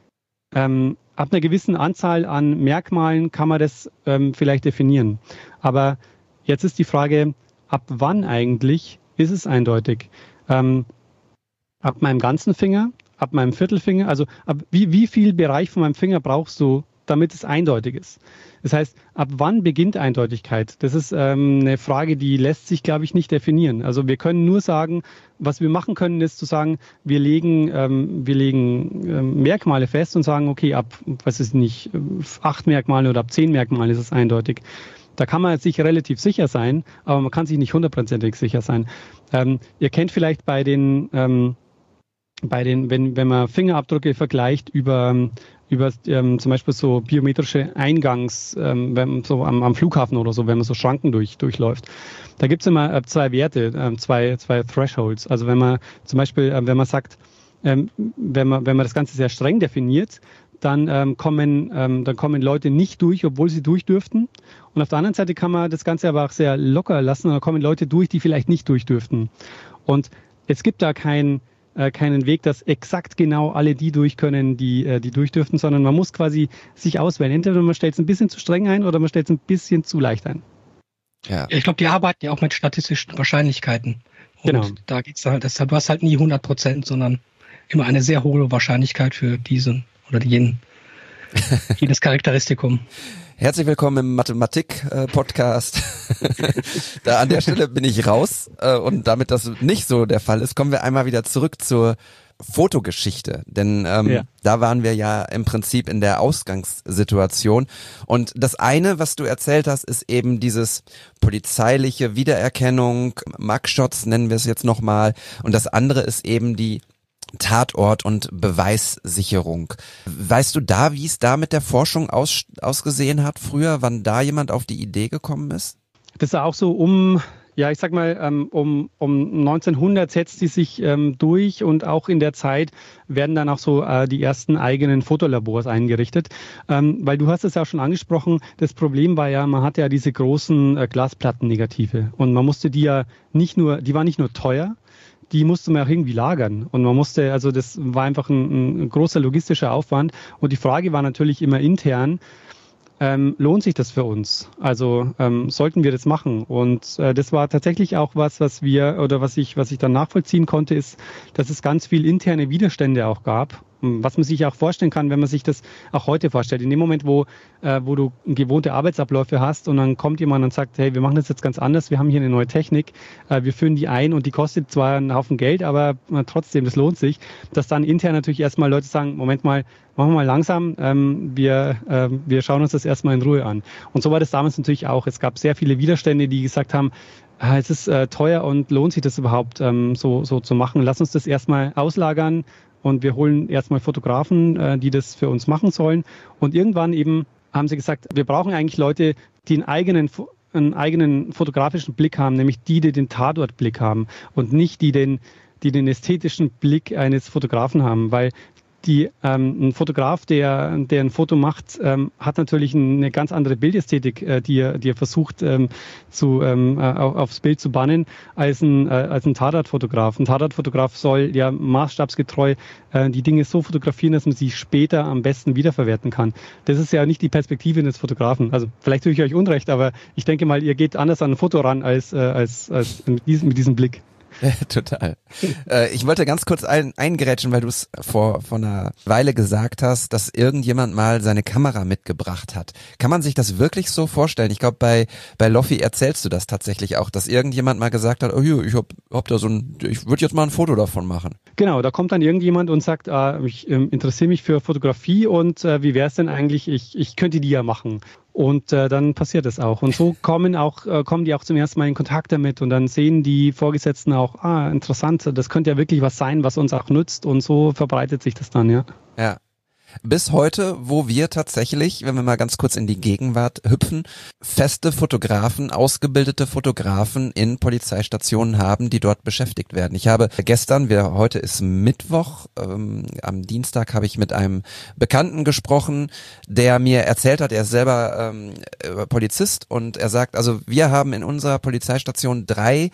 F: ähm, ab einer gewissen Anzahl an Merkmalen kann man das ähm, vielleicht definieren. Aber jetzt ist die Frage, ab wann eigentlich ist es eindeutig? Ähm, ab meinem ganzen Finger, ab meinem Viertelfinger, also ab wie, wie viel Bereich von meinem Finger brauchst du, damit es eindeutig ist? Das heißt, ab wann beginnt Eindeutigkeit? Das ist ähm, eine Frage, die lässt sich, glaube ich, nicht definieren. Also wir können nur sagen, was wir machen können, ist zu sagen, wir legen, ähm, wir legen ähm, Merkmale fest und sagen, okay, ab, was ist nicht, acht Merkmale oder ab zehn Merkmale ist es eindeutig. Da kann man sich relativ sicher sein, aber man kann sich nicht hundertprozentig sicher sein. Ähm, ihr kennt vielleicht bei den, ähm, bei den, wenn, wenn man Fingerabdrücke vergleicht über über ähm, zum Beispiel so biometrische Eingangs, ähm, wenn, so am, am Flughafen oder so, wenn man so Schranken durch, durchläuft. Da gibt's immer äh, zwei Werte, äh, zwei, zwei Thresholds. Also wenn man zum Beispiel, äh, wenn man sagt, ähm, wenn man, wenn man das Ganze sehr streng definiert, dann ähm, kommen, ähm, dann kommen Leute nicht durch, obwohl sie durch dürften. Und auf der anderen Seite kann man das Ganze aber auch sehr locker lassen, und da kommen Leute durch, die vielleicht nicht durch dürften. Und es gibt da kein keinen Weg, dass exakt genau alle die durch können, die, die durch dürften, sondern man muss quasi sich auswählen. Entweder man stellt es ein bisschen zu streng ein oder man stellt es ein bisschen zu leicht ein.
E: Ja. Ich glaube, die arbeiten ja auch mit statistischen Wahrscheinlichkeiten. Und
F: genau.
E: Da geht's halt, deshalb, du hast halt nie hundert Prozent, sondern immer eine sehr hohe Wahrscheinlichkeit für diesen oder jenen, jedes Charakteristikum.
A: Herzlich willkommen im Mathematik-Podcast. Da an der Stelle bin ich raus äh, und damit das nicht so der Fall ist, kommen wir einmal wieder zurück zur Fotogeschichte, denn ähm, ja. da waren wir ja im Prinzip in der Ausgangssituation und das eine, was du erzählt hast, ist eben dieses polizeiliche Wiedererkennung, Mugshots nennen wir es jetzt nochmal, und das andere ist eben die Tatort- und Beweissicherung. Weißt du da, wie es da mit der Forschung aus, ausgesehen hat früher, wann da jemand auf die Idee gekommen ist?
F: Das ist auch so um, Ja, ich sag mal, ähm, um, um neunzehnhundert setzt die sich ähm, durch und auch in der Zeit werden dann auch so äh, die ersten eigenen Fotolabors eingerichtet. Ähm, weil du hast es ja auch schon angesprochen, das Problem war ja, man hatte ja diese großen äh, Glasplattennegative und man musste die ja nicht nur, die waren nicht nur teuer, die musste man auch irgendwie lagern. Und man musste, also das war einfach ein, ein großer logistischer Aufwand. Und die Frage war natürlich immer intern, Ähm, lohnt sich das für uns? Also ähm, sollten wir das machen? Und äh, das war tatsächlich auch was, was wir oder was ich, was ich dann nachvollziehen konnte, ist, dass es ganz viel interne Widerstände auch gab. Was man sich auch vorstellen kann, wenn man sich das auch heute vorstellt. In dem Moment, wo, äh, wo du gewohnte Arbeitsabläufe hast und dann kommt jemand und sagt, hey, wir machen das jetzt ganz anders, wir haben hier eine neue Technik, äh, wir führen die ein und die kostet zwar einen Haufen Geld, aber äh, trotzdem, das lohnt sich, dass dann intern natürlich erstmal Leute sagen, Moment mal, machen wir mal langsam, ähm, wir, äh, wir schauen uns das erstmal in Ruhe an. Und so war das damals natürlich auch. Es gab sehr viele Widerstände, die gesagt haben, ah, es ist äh, teuer und lohnt sich das überhaupt ähm, so, so zu machen. Lass uns das erstmal auslagern. Und wir holen erstmal Fotografen, äh, die das für uns machen sollen. Und irgendwann eben haben sie gesagt, wir brauchen eigentlich Leute, die einen eigenen, einen eigenen fotografischen Blick haben, nämlich die, die den Tatortblick haben und nicht die den, die den ästhetischen Blick eines Fotografen haben. Weil die, ähm, ein Fotograf, der, der ein Foto macht, ähm, hat natürlich eine ganz andere Bildästhetik, äh, die, er, die er versucht ähm, zu, ähm, äh, aufs Bild zu bannen, als ein, äh, als ein Tatortfotograf. Ein Tatortfotograf soll ja maßstabsgetreu äh, die Dinge so fotografieren, dass man sie später am besten wiederverwerten kann. Das ist ja nicht die Perspektive des Fotografen. Also vielleicht tue ich euch Unrecht, aber ich denke mal, ihr geht anders an ein Foto ran als, äh, als, als mit, diesem, mit diesem Blick.
A: Ja, total. äh, ich wollte ganz kurz ein, eingerätschen, weil du es vor, vor einer Weile gesagt hast, dass irgendjemand mal seine Kamera mitgebracht hat. Kann man sich das wirklich so vorstellen? Ich glaube, bei, bei Loffi erzählst du das tatsächlich auch, dass irgendjemand mal gesagt hat, oh hier, ich hab, hab da so ein, ich würde jetzt mal ein Foto davon machen.
F: Genau, da kommt dann irgendjemand und sagt, ah, ich äh, interessiere mich für Fotografie und äh, wie wäre es denn eigentlich, ich, ich könnte die ja machen. Und äh, dann passiert es auch. Und so kommen auch äh, kommen die auch zum ersten Mal in Kontakt damit und dann sehen die Vorgesetzten auch, ah, interessant, das könnte ja wirklich was sein, was uns auch nützt und so verbreitet sich das dann, ja.
A: Ja. Bis heute, wo wir tatsächlich, wenn wir mal ganz kurz in die Gegenwart hüpfen, feste Fotografen, ausgebildete Fotografen in Polizeistationen haben, die dort beschäftigt werden. Ich habe gestern, wir, heute ist Mittwoch, ähm, am Dienstag habe ich mit einem Bekannten gesprochen, der mir erzählt hat, er ist selber ähm, Polizist und er sagt, also wir haben in unserer Polizeistation drei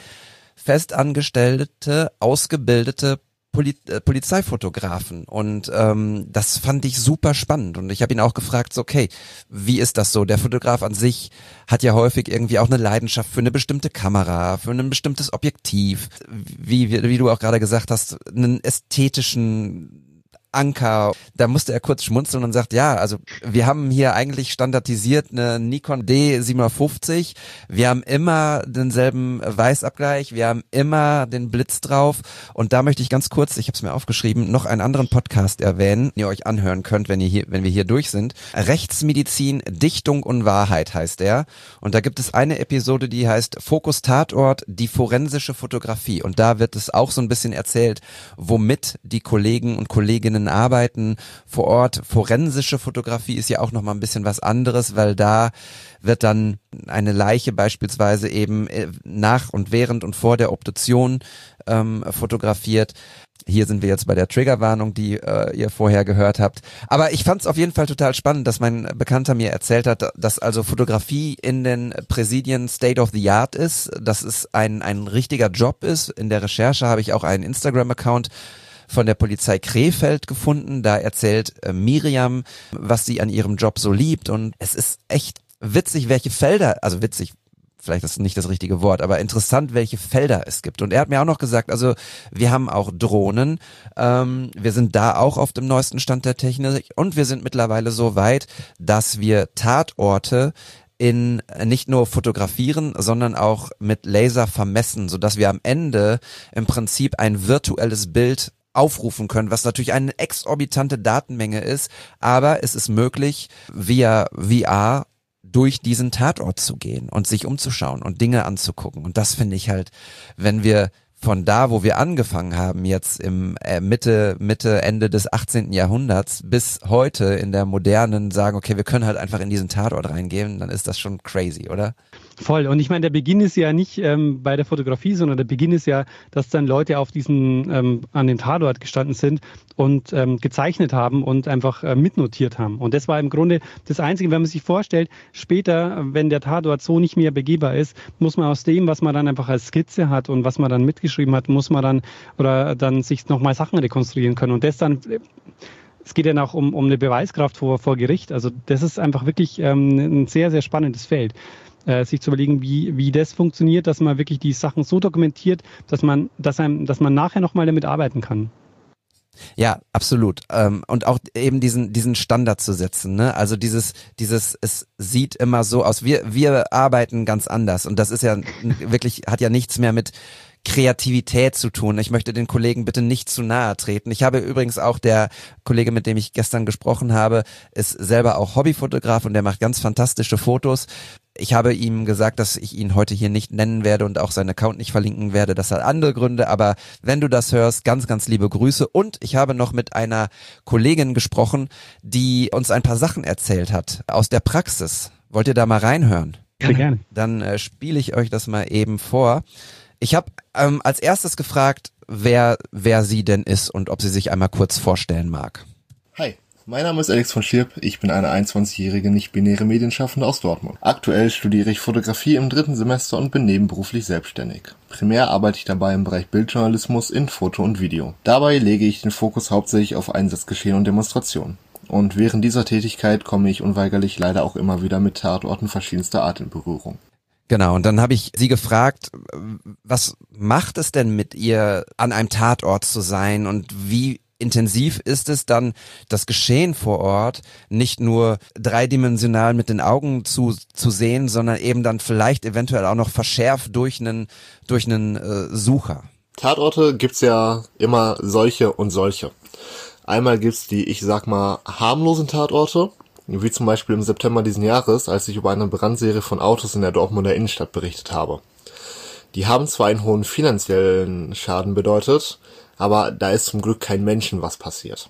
A: festangestellte, ausgebildete Poli- äh, Polizeifotografen und ähm, das fand ich super spannend und ich habe ihn auch gefragt, so, okay, wie ist das so? Der Fotograf an sich hat ja häufig irgendwie auch eine Leidenschaft für eine bestimmte Kamera, für ein bestimmtes Objektiv, wie, wie, wie du auch gerade gesagt hast, einen ästhetischen Anker. Da musste er kurz schmunzeln und sagt, ja, also wir haben hier eigentlich standardisiert eine Nikon D siebenhundertfünfzig, wir haben immer denselben Weißabgleich, wir haben immer den Blitz drauf und da möchte ich ganz kurz, ich habe es mir aufgeschrieben, noch einen anderen Podcast erwähnen, den ihr euch anhören könnt, wenn ihr hier, wenn wir hier durch sind. Rechtsmedizin, Dichtung und Wahrheit heißt der und da gibt es eine Episode, die heißt Fokus Tatort, die forensische Fotografie und da wird es auch so ein bisschen erzählt, womit die Kollegen und Kolleginnen arbeiten vor Ort. Forensische Fotografie ist ja auch noch mal ein bisschen was anderes, weil da wird dann eine Leiche beispielsweise eben nach und während und vor der Obduktion ähm, fotografiert. Hier sind wir jetzt bei der Triggerwarnung, die äh, ihr vorher gehört habt. Aber ich fand es auf jeden Fall total spannend, dass mein Bekannter mir erzählt hat, dass also Fotografie in den Präsidien State of the Art ist, dass es ein, ein richtiger Job ist. In der Recherche habe ich auch einen Instagram-Account von der Polizei Krefeld gefunden. Da erzählt äh, Miriam, was sie an ihrem Job so liebt und es ist echt witzig, welche Felder, also witzig, vielleicht ist nicht das richtige Wort, aber interessant, welche Felder es gibt. Und er hat mir auch noch gesagt, also wir haben auch Drohnen, ähm, wir sind da auch auf dem neuesten Stand der Technik und wir sind mittlerweile so weit, dass wir Tatorte in nicht nur fotografieren, sondern auch mit Laser vermessen, sodass wir am Ende im Prinzip ein virtuelles Bild aufrufen können, was natürlich eine exorbitante Datenmenge ist, aber es ist möglich, via V R durch diesen Tatort zu gehen und sich umzuschauen und Dinge anzugucken. Und das finde ich halt, wenn wir von da, wo wir angefangen haben, jetzt im äh, Mitte, Mitte, Ende des achtzehnten Jahrhunderts bis heute in der modernen sagen, okay, wir können halt einfach in diesen Tatort reingehen, dann ist das schon crazy, oder?
F: Voll. Und ich meine, der Beginn ist ja nicht ähm, bei der Fotografie, sondern der Beginn ist ja, dass dann Leute auf diesen, ähm, an dem Tatort gestanden sind und ähm, gezeichnet haben und einfach äh, mitnotiert haben. Und das war im Grunde das Einzige, wenn man sich vorstellt, später, wenn der Tatort so nicht mehr begehbar ist, muss man aus dem, was man dann einfach als Skizze hat und was man dann mitgeschrieben hat, muss man dann oder dann sich nochmal Sachen rekonstruieren können. Und das dann, es geht ja auch um, um eine Beweiskraft vor, vor Gericht. Also das ist einfach wirklich ähm, ein sehr, sehr spannendes Feld. Äh, sich zu überlegen, wie, wie das funktioniert, dass man wirklich die Sachen so dokumentiert, dass man, dass einem, dass man nachher nochmal damit arbeiten kann.
A: Ja, absolut. Ähm, und auch eben diesen diesen Standard zu setzen, ne? Also dieses dieses es sieht immer so aus. Wir wir arbeiten ganz anders und das ist ja wirklich hat ja nichts mehr mit Kreativität zu tun. Ich möchte den Kollegen bitte nicht zu nahe treten. Ich habe übrigens auch, der Kollege, mit dem ich gestern gesprochen habe, ist selber auch Hobbyfotograf und der macht ganz fantastische Fotos. Ich habe ihm gesagt, dass ich ihn heute hier nicht nennen werde und auch seinen Account nicht verlinken werde. Das hat andere Gründe, aber wenn du das hörst, ganz, ganz liebe Grüße. Und ich habe noch mit einer Kollegin gesprochen, die uns ein paar Sachen erzählt hat aus der Praxis. Wollt ihr da mal reinhören?
F: Sehr gerne.
A: Dann äh, spiele ich euch das mal eben vor. Ich habe ähm, als erstes gefragt, wer wer sie denn ist und ob sie sich einmal kurz vorstellen mag.
G: Hi, mein Name ist Alex von Schirp. Ich bin eine einundzwanzigjährige nicht-binäre Medienschaffende aus Dortmund. Aktuell studiere ich Fotografie im dritten Semester und bin nebenberuflich selbstständig. Primär arbeite ich dabei im Bereich Bildjournalismus in Foto und Video. Dabei lege ich den Fokus hauptsächlich auf Einsatzgeschehen und Demonstrationen. Und während dieser Tätigkeit komme ich unweigerlich leider auch immer wieder mit Tatorten verschiedenster Art in Berührung.
A: Genau, und dann habe ich sie gefragt, was macht es denn mit ihr, an einem Tatort zu sein und wie intensiv ist es dann, das Geschehen vor Ort nicht nur dreidimensional mit den Augen zu zu sehen, sondern eben dann vielleicht eventuell auch noch verschärft durch einen durch einen äh, Sucher.
G: Tatorte gibt's ja immer solche und solche. Einmal gibt's die, ich sag mal, harmlosen Tatorte, wie zum Beispiel im September diesen Jahres, als ich über eine Brandserie von Autos in der Dortmunder Innenstadt berichtet habe. Die haben zwar einen hohen finanziellen Schaden bedeutet, aber da ist zum Glück kein Menschen was passiert.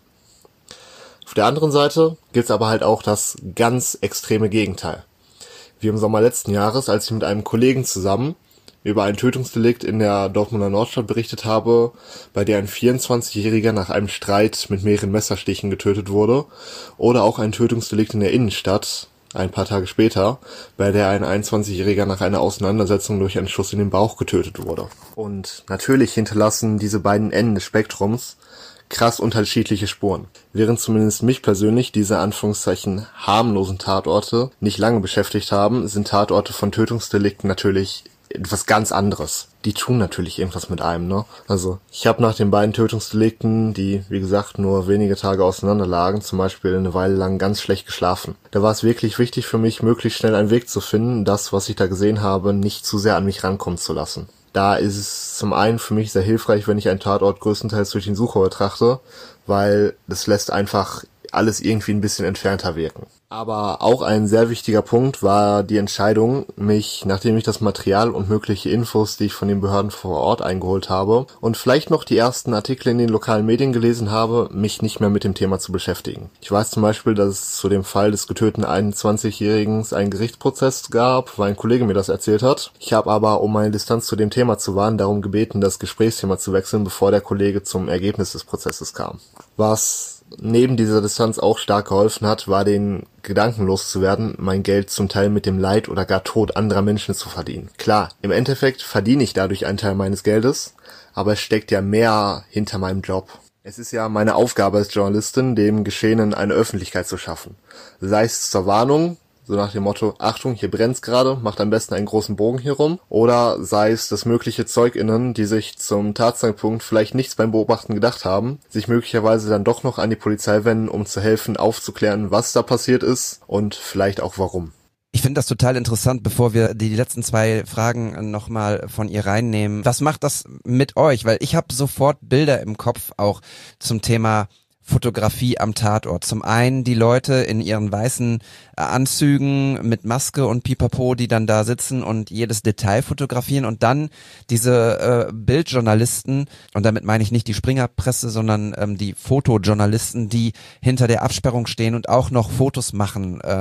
G: Auf der anderen Seite gibt's aber halt auch das ganz extreme Gegenteil. Wie im Sommer letzten Jahres, als ich mit einem Kollegen zusammen über ein Tötungsdelikt in der Dortmunder Nordstadt berichtet habe, bei der ein vierundzwanzigjähriger nach einem Streit mit mehreren Messerstichen getötet wurde, oder auch ein Tötungsdelikt in der Innenstadt, ein paar Tage später, bei der ein einundzwanzigjähriger nach einer Auseinandersetzung durch einen Schuss in den Bauch getötet wurde. Und natürlich hinterlassen diese beiden Enden des Spektrums krass unterschiedliche Spuren. Während zumindest mich persönlich diese Anführungszeichen harmlosen Tatorte nicht lange beschäftigt haben, sind Tatorte von Tötungsdelikten natürlich etwas ganz anderes. Die tun natürlich irgendwas mit einem, ne? Also, ich habe nach den beiden Tötungsdelikten, die, wie gesagt, nur wenige Tage auseinander lagen, zum Beispiel eine Weile lang ganz schlecht geschlafen. Da war es wirklich wichtig für mich, möglichst schnell einen Weg zu finden, das, was ich da gesehen habe, nicht zu sehr an mich rankommen zu lassen. Da ist es zum einen für mich sehr hilfreich, wenn ich einen Tatort größtenteils durch den Sucher betrachte, weil das lässt einfach alles irgendwie ein bisschen entfernter wirken. Aber auch ein sehr wichtiger Punkt war die Entscheidung, mich, nachdem ich das Material und mögliche Infos, die ich von den Behörden vor Ort eingeholt habe und vielleicht noch die ersten Artikel in den lokalen Medien gelesen habe, mich nicht mehr mit dem Thema zu beschäftigen. Ich weiß zum Beispiel, dass es zu dem Fall des getöteten einundzwanzigjährigen einen Gerichtsprozess gab, weil ein Kollege mir das erzählt hat. Ich habe aber, um meine Distanz zu dem Thema zu wahren, darum gebeten, das Gesprächsthema zu wechseln, bevor der Kollege zum Ergebnis des Prozesses kam. Was neben dieser Distanz auch stark geholfen hat, war den Gedanken loszuwerden, mein Geld zum Teil mit dem Leid oder gar Tod anderer Menschen zu verdienen. Klar, im Endeffekt verdiene ich dadurch einen Teil meines Geldes, aber es steckt ja mehr hinter meinem Job. Es ist ja meine Aufgabe als Journalistin, dem Geschehenen eine Öffentlichkeit zu schaffen. Sei es zur Warnung, so nach dem Motto, Achtung, hier brennt's gerade, macht am besten einen großen Bogen hier rum. Oder sei es, dass mögliche ZeugInnen, die sich zum Tatzeitpunkt vielleicht nichts beim Beobachten gedacht haben, sich möglicherweise dann doch noch an die Polizei wenden, um zu helfen, aufzuklären, was da passiert ist und vielleicht auch warum.
A: Ich finde das total interessant, bevor wir die letzten zwei Fragen nochmal von ihr reinnehmen. Was macht das mit euch? Weil ich habe sofort Bilder im Kopf auch zum Thema Fotografie am Tatort. Zum einen die Leute in ihren weißen äh, Anzügen mit Maske und Pipapo, die dann da sitzen und jedes Detail fotografieren, und dann diese äh, Bildjournalisten, und damit meine ich nicht die Springerpresse, sondern ähm, die Fotojournalisten, die hinter der Absperrung stehen und auch noch Fotos machen. Äh,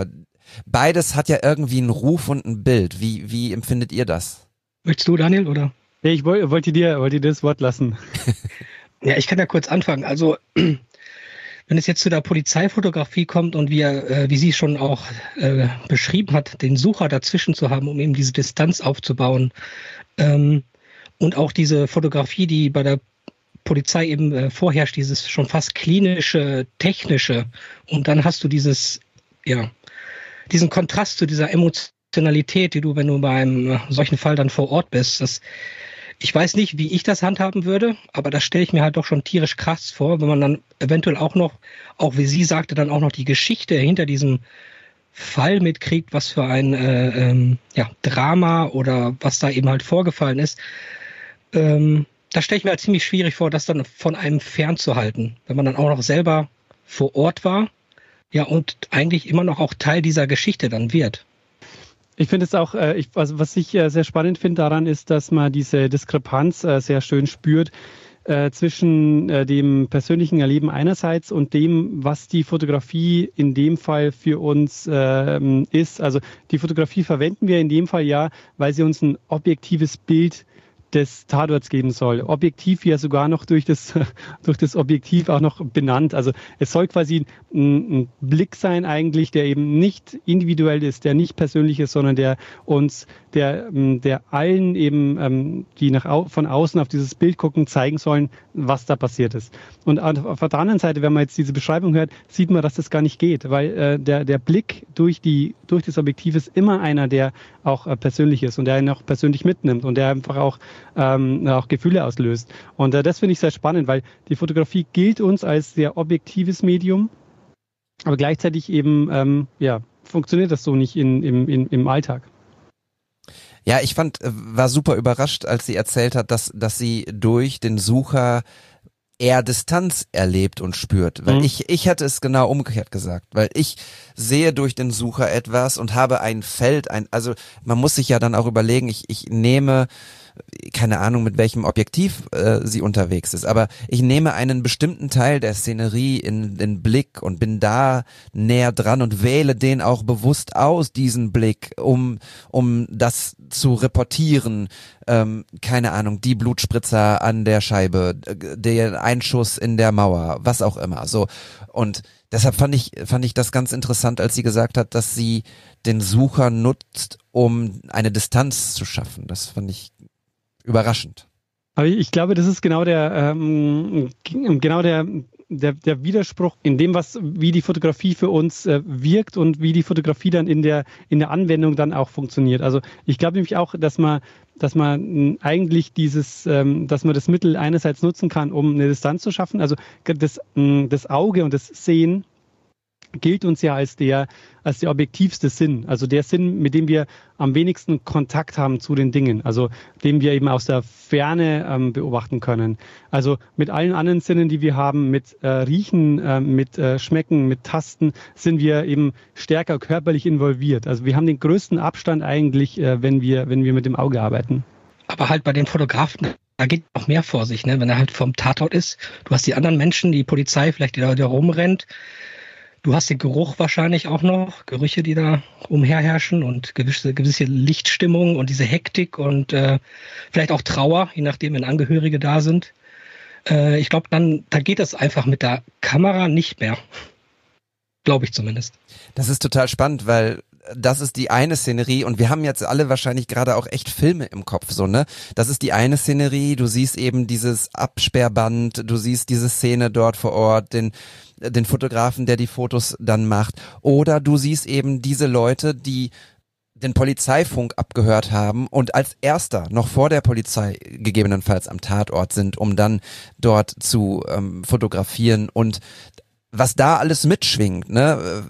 A: beides hat ja irgendwie einen Ruf und ein Bild. Wie, wie empfindet ihr das?
E: Möchtest du, Daniel, oder?
F: Ja, ich wollte wollt dir, wollt dir das Wort lassen.
E: Ja, ich kann ja kurz anfangen. Also, wenn es jetzt zu der Polizeifotografie kommt und wie, äh, wie sie schon auch äh, beschrieben hat, den Sucher dazwischen zu haben, um eben diese Distanz aufzubauen, ähm, und auch diese Fotografie, die bei der Polizei eben äh, vorherrscht, dieses schon fast klinische, technische, und dann hast du dieses, ja, diesen Kontrast zu dieser Emotionalität, die du, wenn du beim äh, solchen Fall dann vor Ort bist, das, ich weiß nicht, wie ich das handhaben würde, aber das stelle ich mir halt doch schon tierisch krass vor, wenn man dann eventuell auch noch, auch wie sie sagte, dann auch noch die Geschichte hinter diesem Fall mitkriegt, was für ein äh, ähm, ja, Drama oder was da eben halt vorgefallen ist. Ähm, da stelle ich mir halt ziemlich schwierig vor, das dann von einem fernzuhalten, wenn man dann auch noch selber vor Ort war, ja, und eigentlich immer noch auch Teil dieser Geschichte dann wird.
F: Ich finde es auch, äh, ich, also was ich äh, sehr spannend finde daran ist, dass man diese Diskrepanz äh, sehr schön spürt äh, zwischen äh, dem persönlichen Erleben einerseits und dem, was die Fotografie in dem Fall für uns äh, ist. Also die Fotografie verwenden wir in dem Fall ja, weil sie uns ein objektives Bild des Tatorts geben soll. Objektiv ja sogar noch durch das, durch das Objektiv auch noch benannt. Also es soll quasi ein, ein Blick sein eigentlich, der eben nicht individuell ist, der nicht persönlich ist, sondern der uns, der, der allen eben, die nach, von außen auf dieses Bild gucken, zeigen sollen, was da passiert ist. Und auf der anderen Seite, wenn man jetzt diese Beschreibung hört, sieht man, dass das gar nicht geht, weil äh, der, der Blick durch, die, durch das Objektiv ist immer einer, der auch äh, persönlich ist und der ihn auch persönlich mitnimmt und der einfach auch Ähm, auch Gefühle auslöst. Und äh, das finde ich sehr spannend, weil die Fotografie gilt uns als sehr objektives Medium, aber gleichzeitig eben ähm, ja, funktioniert das so nicht in, im, in, im Alltag.
A: Ja, ich fand, war super überrascht, als sie erzählt hat, dass, dass sie durch den Sucher eher Distanz erlebt und spürt, weil mhm. ich ich hätte es genau umgekehrt gesagt, weil ich sehe durch den Sucher etwas und habe ein Feld, ein also man muss sich ja dann auch überlegen, ich ich nehme keine Ahnung, mit welchem Objektiv äh, sie unterwegs ist, aber ich nehme einen bestimmten Teil der Szenerie in den Blick und bin da näher dran und wähle den auch bewusst aus, diesen Blick, um um das zu reportieren, ähm, keine Ahnung, die Blutspritzer an der Scheibe, der Einschuss in der Mauer, was auch immer, so. Und deshalb fand ich fand ich das ganz interessant, als sie gesagt hat, dass sie den Sucher nutzt, um eine Distanz zu schaffen. Das fand ich überraschend.
F: Aber ich glaube, das ist genau der ähm, genau der, der der Widerspruch in dem, was wie die Fotografie für uns äh, wirkt und wie die Fotografie dann in der in der Anwendung dann auch funktioniert. Also ich glaube nämlich auch, dass man dass man eigentlich dieses, ähm, dass man das Mittel einerseits nutzen kann, um eine Distanz zu schaffen. Also das das Auge und das Sehen gilt uns ja als der, als der objektivste Sinn, also der Sinn, mit dem wir am wenigsten Kontakt haben zu den Dingen, also den wir eben aus der Ferne ähm, beobachten können. Also mit allen anderen Sinnen, die wir haben, mit äh, Riechen, äh, mit äh, Schmecken, mit Tasten, sind wir eben stärker körperlich involviert. Also wir haben den größten Abstand eigentlich, äh, wenn wir, wenn wir mit dem Auge arbeiten.
E: Aber halt bei den Fotografen, da geht noch mehr vor sich, ne? Wenn er halt vom Tatort ist, du hast die anderen Menschen, die Polizei vielleicht, die da, die da rumrennt. Du hast den Geruch wahrscheinlich auch noch, Gerüche, die da umherherrschen und gewisse, gewisse Lichtstimmung und diese Hektik und äh, vielleicht auch Trauer, je nachdem, wenn Angehörige da sind. Äh, ich glaube, dann da geht das einfach mit der Kamera nicht mehr. Glaube ich zumindest.
A: Das ist total spannend, weil das ist die eine Szenerie und wir haben jetzt alle wahrscheinlich gerade auch echt Filme im Kopf, so, ne? Das ist die eine Szenerie, du siehst eben dieses Absperrband, du siehst diese Szene dort vor Ort, den den Fotografen, der die Fotos dann macht, oder du siehst eben diese Leute, die den Polizeifunk abgehört haben und als erster noch vor der Polizei gegebenenfalls am Tatort sind, um dann dort zu ähm, fotografieren und was da alles mitschwingt, ne?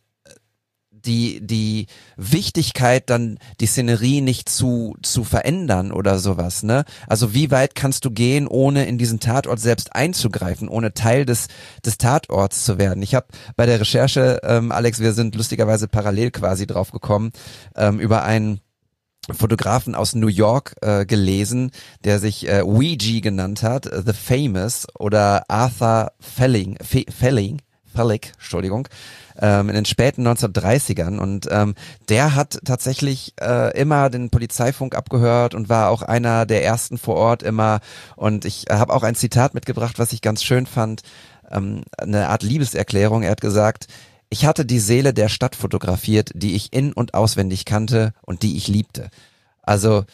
A: die die Wichtigkeit, dann die Szenerie nicht zu zu verändern oder sowas, ne? Also wie weit kannst du gehen, ohne in diesen Tatort selbst einzugreifen, ohne Teil des des Tatorts zu werden? Ich habe bei der Recherche, ähm, Alex, wir sind lustigerweise parallel quasi drauf gekommen, ähm, über einen Fotografen aus New York äh, gelesen, der sich äh, Weegee genannt hat, The Famous, oder Arthur Felling, Fe- Felling, Thalik, Entschuldigung, ähm, in den späten neunzehnhundertdreißigern und ähm, der hat tatsächlich äh, immer den Polizeifunk abgehört und war auch einer der ersten vor Ort immer und ich habe auch ein Zitat mitgebracht, was ich ganz schön fand, ähm, eine Art Liebeserklärung. Er hat gesagt, ich hatte die Seele der Stadt fotografiert, die ich in- und auswendig kannte und die ich liebte. Also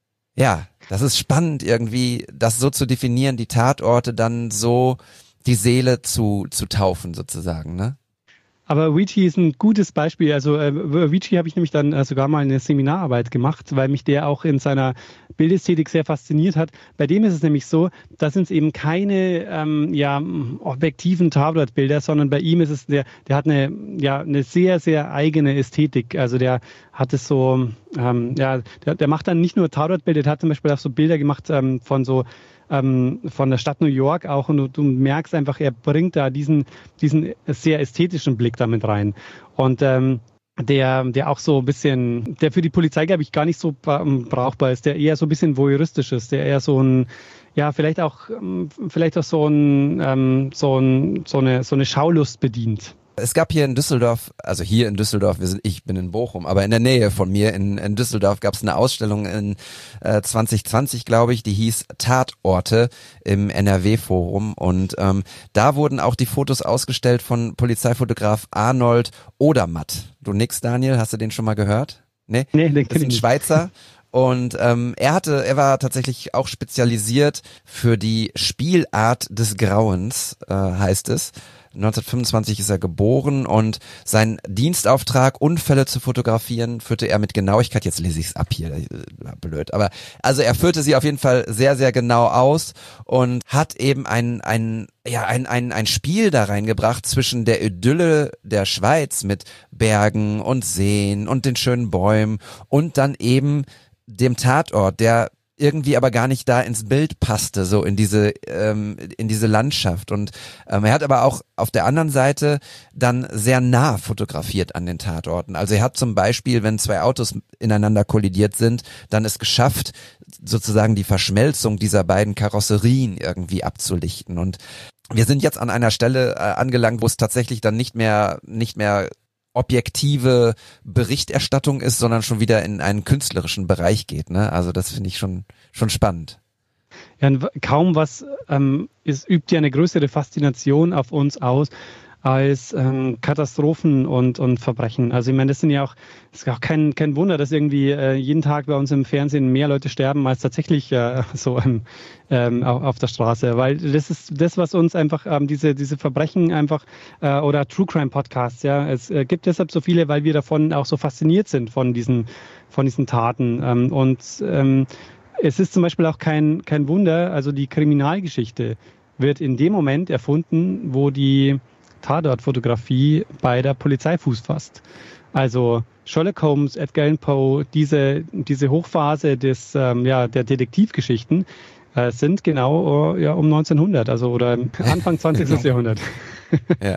A: ja, das ist spannend irgendwie, das so zu definieren, die Tatorte dann so die Seele zu zu taufen sozusagen, ne?
F: Aber Vici ist ein gutes Beispiel. Also äh, Vici habe ich nämlich dann äh, sogar mal eine Seminararbeit gemacht, weil mich der auch in seiner Bildästhetik sehr fasziniert hat. Bei dem ist es nämlich so, da sind es eben keine ähm, ja, objektiven Tatortbilder, sondern bei ihm ist es, der, der hat eine, ja, eine sehr, sehr eigene Ästhetik. Also der hat es so, ähm, ja, der, der macht dann nicht nur Tatortbilder, der hat zum Beispiel auch so Bilder gemacht ähm, von so Ähm, von der Stadt New York auch und du, du merkst einfach, er bringt da diesen, diesen sehr ästhetischen Blick damit rein und ähm, der, der auch so ein bisschen, der für die Polizei, glaube ich, gar nicht so brauchbar ist, der eher so ein bisschen voyeuristisch ist, der eher so ein, ja, vielleicht auch, vielleicht auch so ein, ähm, so ein, so eine, so eine Schaulust bedient.
A: Es gab hier in Düsseldorf, also hier in Düsseldorf, wir sind, ich bin in Bochum, aber in der Nähe von mir in, in Düsseldorf gab es eine Ausstellung in äh, zwanzig zwanzig, glaube ich, die hieß Tatorte im N R W-Forum und ähm, da wurden auch die Fotos ausgestellt von Polizeifotograf Arnold Odermatt. Du nix, Daniel, hast du den schon mal gehört? Nee,
F: nee den
A: das ist ein Schweizer. Und ähm, er hatte, er war tatsächlich auch spezialisiert für die Spielart des Grauens, äh, heißt es. neunzehnhundertfünfundzwanzig ist er geboren und sein Dienstauftrag, Unfälle zu fotografieren, führte er mit Genauigkeit, jetzt lese ich es ab hier, blöd, aber also er führte sie auf jeden Fall sehr, sehr genau aus und hat eben ein, ein, ja, ein, ein, ein Spiel da reingebracht zwischen der Idylle der Schweiz mit Bergen und Seen und den schönen Bäumen und dann eben dem Tatort, der irgendwie aber gar nicht da ins Bild passte, so in diese ähm, in diese Landschaft. Und ähm, er hat aber auch auf der anderen Seite dann sehr nah fotografiert an den Tatorten. Also er hat zum Beispiel, wenn zwei Autos ineinander kollidiert sind, dann es geschafft, sozusagen die Verschmelzung dieser beiden Karosserien irgendwie abzulichten. Und wir sind jetzt an einer Stelle äh, angelangt, wo es tatsächlich dann nicht mehr nicht mehr objektive Berichterstattung ist, sondern schon wieder in einen künstlerischen Bereich geht, ne? Also das finde ich schon schon spannend.
F: Ja, kaum was ähm, es übt ja eine größere Faszination auf uns aus als ähm, Katastrophen und, und Verbrechen. Also ich meine, das sind ja auch, es ist auch kein, kein Wunder, dass irgendwie äh, jeden Tag bei uns im Fernsehen mehr Leute sterben als tatsächlich äh, so ähm, ähm, auf, auf der Straße. Weil das ist das, was uns einfach, ähm, diese, diese Verbrechen einfach, äh, oder True Crime Podcasts, ja, es äh, gibt deshalb so viele, weil wir davon auch so fasziniert sind von diesen, von diesen Taten. Ähm, und ähm, es ist zum Beispiel auch kein, kein Wunder, also die Kriminalgeschichte wird in dem Moment erfunden, wo die Tatortfotografie bei der Polizei Fuß fasst. Also Sherlock Holmes, Edgar Allan Poe, diese, diese Hochphase des, ähm, ja, der Detektivgeschichten äh, sind genau äh, ja, um neunzehnhundert, also oder Anfang zwanzigsten Jahrhundert.
A: Ja.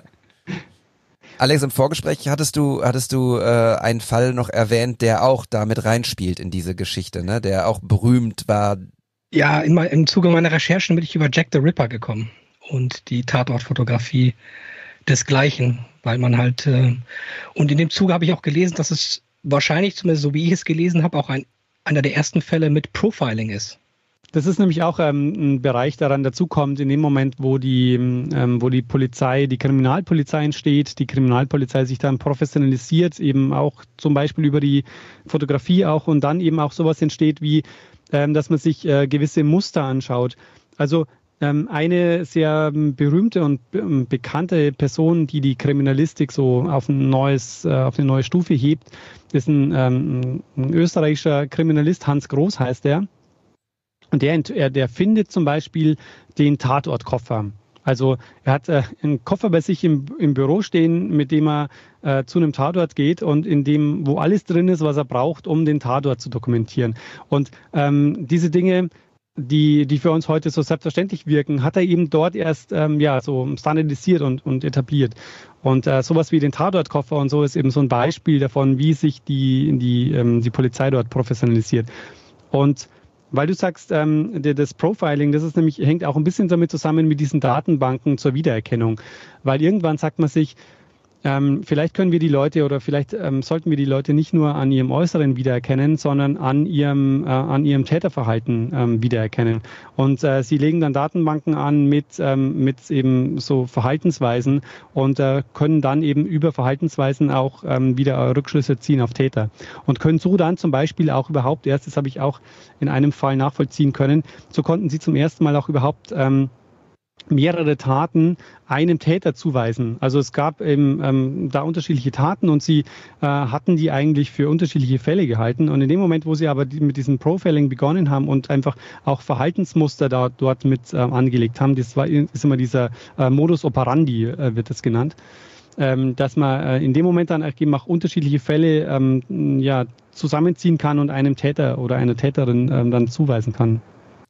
A: Alex, im Vorgespräch hattest du hattest du äh, einen Fall noch erwähnt, der auch damit reinspielt in diese Geschichte, ne? Der auch berühmt war.
E: Ja, in mein, im Zuge meiner Recherchen bin ich über Jack the Ripper gekommen und die Tatortfotografie desgleichen, weil man halt äh, und in dem Zuge habe ich auch gelesen, dass es wahrscheinlich, zumindest so wie ich es gelesen habe, auch ein, einer der ersten Fälle mit Profiling ist.
F: Das ist nämlich auch ähm, ein Bereich, der dann dazukommt, in dem Moment, wo die, ähm, wo die Polizei, die Kriminalpolizei entsteht, die Kriminalpolizei sich dann professionalisiert, eben auch zum Beispiel über die Fotografie auch und dann eben auch sowas entsteht wie, ähm, dass man sich äh, gewisse Muster anschaut. Also ähm, eine sehr berühmte und ähm, bekannte Person, die die Kriminalistik so auf ein neues, äh, auf eine neue Stufe hebt, ist ein, ähm, ein österreichischer Kriminalist, Hans Groß heißt er. Und der, der findet zum Beispiel den Tatortkoffer. Also er hat äh, einen Koffer bei sich im, im Büro stehen, mit dem er äh, zu einem Tatort geht und in dem, wo alles drin ist, was er braucht, um den Tatort zu dokumentieren. Und ähm, diese Dinge, die, die für uns heute so selbstverständlich wirken, hat er eben dort erst ähm, ja, so standardisiert und, und etabliert. Und äh, sowas wie den Tatortkoffer und so ist eben so ein Beispiel davon, wie sich die, die, ähm, die Polizei dort professionalisiert. Und weil du sagst, ähm, das Profiling, das ist nämlich, hängt auch ein bisschen damit zusammen mit diesen Datenbanken zur Wiedererkennung. Weil irgendwann sagt man sich, Ähm, vielleicht können wir die Leute oder vielleicht ähm, sollten wir die Leute nicht nur an ihrem Äußeren wiedererkennen, sondern an ihrem, äh, an ihrem Täterverhalten ähm, wiedererkennen. Und äh, sie legen dann Datenbanken an mit, ähm, mit eben so Verhaltensweisen und äh, können dann eben über Verhaltensweisen auch ähm, wieder Rückschlüsse ziehen auf Täter. Und können so dann zum Beispiel auch überhaupt erst, das habe ich auch in einem Fall nachvollziehen können, so konnten sie zum ersten Mal auch überhaupt ähm, mehrere Taten einem Täter zuweisen. Also es gab eben ähm, da unterschiedliche Taten und sie äh, hatten die eigentlich für unterschiedliche Fälle gehalten. Und in dem Moment, wo sie aber die, mit diesem Profiling begonnen haben und einfach auch Verhaltensmuster da, dort mit äh, angelegt haben, das war, ist immer dieser äh, Modus operandi, äh, wird das genannt, ähm, dass man äh, in dem Moment dann eben auch unterschiedliche Fälle ähm, ja, zusammenziehen kann und einem Täter oder einer Täterin ähm, dann zuweisen kann.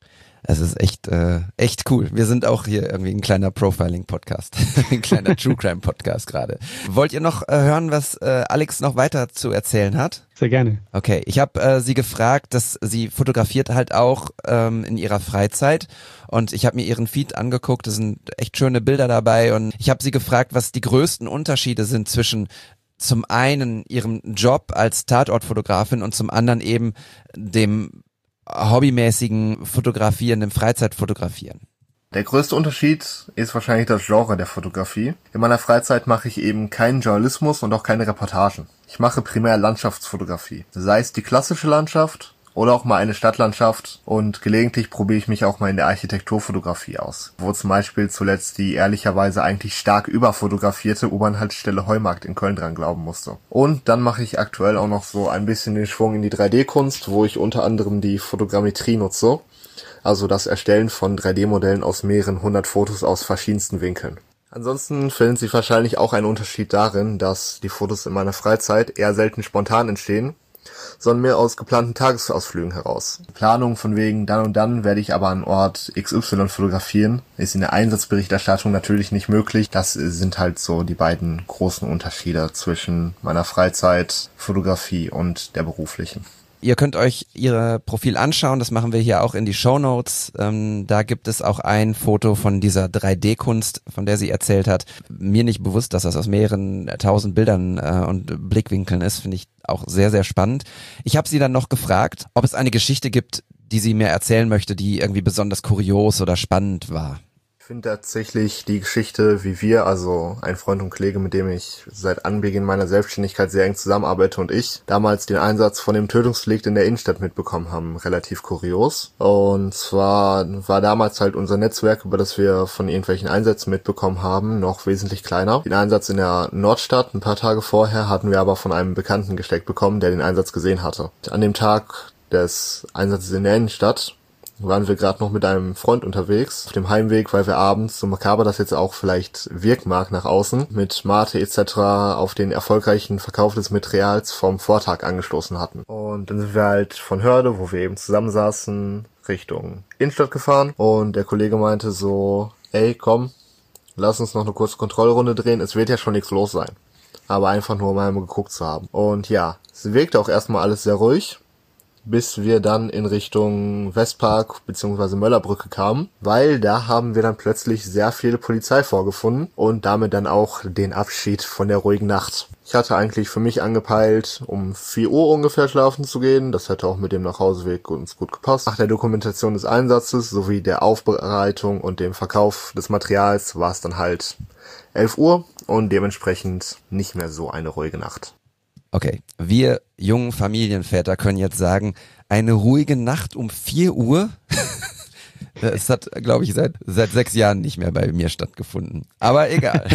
A: Es ist echt, äh, echt cool. Wir sind auch hier irgendwie ein kleiner Profiling-Podcast, ein kleiner True-Crime-Podcast gerade. Wollt ihr noch äh, hören, was äh, Alex noch weiter zu erzählen hat?
F: Sehr gerne.
A: Okay, ich habe äh, sie gefragt, dass sie fotografiert halt auch ähm, in ihrer Freizeit und ich habe mir ihren Feed angeguckt, es sind echt schöne Bilder dabei und ich habe sie gefragt, was die größten Unterschiede sind zwischen zum einen ihrem Job als Tatortfotografin und zum anderen eben dem hobbymäßigen Fotografieren, dem Freizeitfotografieren.
G: Der größte Unterschied ist wahrscheinlich das Genre der Fotografie. In meiner Freizeit mache ich eben keinen Journalismus und auch keine Reportagen. Ich mache primär Landschaftsfotografie. Sei es die klassische Landschaft oder auch mal eine Stadtlandschaft und gelegentlich probiere ich mich auch mal in der Architekturfotografie aus, wo zum Beispiel zuletzt die ehrlicherweise eigentlich stark überfotografierte U-Bahn-Haltestelle Heumarkt in Köln dran glauben musste. Und dann mache ich aktuell auch noch so ein bisschen den Schwung in die drei D Kunst, wo ich unter anderem die Fotogrammetrie nutze, also das Erstellen von drei D Modellen aus mehreren hundert Fotos aus verschiedensten Winkeln. Ansonsten finden Sie wahrscheinlich auch einen Unterschied darin, dass die Fotos in meiner Freizeit eher selten spontan entstehen, sondern mehr aus geplanten Tagesausflügen heraus. Die Planung von wegen, dann und dann werde ich aber an Ort X Y fotografieren, ist in der Einsatzberichterstattung natürlich nicht möglich. Das sind halt so die beiden großen Unterschiede zwischen meiner Freizeitfotografie und der beruflichen.
A: Ihr könnt euch ihr Profil anschauen, das machen wir hier auch in die Shownotes. Ähm, da gibt es auch ein Foto von dieser drei D Kunst, von der sie erzählt hat. Mir nicht bewusst, dass das aus mehreren tausend Bildern äh, und Blickwinkeln ist, finde ich auch sehr, sehr spannend. Ich habe sie dann noch gefragt, ob es eine Geschichte gibt, die sie mir erzählen möchte, die irgendwie besonders kurios oder spannend war.
G: Ich finde tatsächlich die Geschichte, wie wir, also ein Freund und Kollege, mit dem ich seit Anbeginn meiner Selbstständigkeit sehr eng zusammenarbeite und ich, damals den Einsatz von dem Tötungsdelikt in der Innenstadt mitbekommen haben, relativ kurios. Und zwar war damals halt unser Netzwerk, über das wir von irgendwelchen Einsätzen mitbekommen haben, noch wesentlich kleiner. Den Einsatz in der Nordstadt ein paar Tage vorher hatten wir aber von einem Bekannten gesteckt bekommen, der den Einsatz gesehen hatte. An dem Tag des Einsatzes in der Innenstadt waren wir gerade noch mit einem Freund unterwegs, auf dem Heimweg, weil wir abends, so makaber das jetzt auch vielleicht wirken mag nach außen, mit Mate et cetera auf den erfolgreichen Verkauf des Materials vom Vortag angestoßen hatten. Und dann sind wir halt von Hörde, wo wir eben zusammensaßen, Richtung Innenstadt gefahren und der Kollege meinte so, ey komm, lass uns noch eine kurze Kontrollrunde drehen, es wird ja schon nichts los sein. Aber einfach nur mal geguckt zu haben. Und ja, es wirkte auch erstmal alles sehr ruhig, bis wir dann in Richtung Westpark bzw. Möllerbrücke kamen, weil da haben wir dann plötzlich sehr viel Polizei vorgefunden und damit dann auch den Abschied von der ruhigen Nacht. Ich hatte eigentlich für mich angepeilt, um vier Uhr ungefähr schlafen zu gehen. Das hätte auch mit dem Nachhauseweg uns gut gepasst. Nach der Dokumentation des Einsatzes sowie der Aufbereitung und dem Verkauf des Materials war es dann halt elf Uhr und dementsprechend nicht mehr so eine ruhige Nacht.
A: Okay, wir jungen Familienväter können jetzt sagen, eine ruhige Nacht um vier Uhr. Es hat, glaube ich, seit seit sechs Jahren nicht mehr bei mir stattgefunden. Aber egal.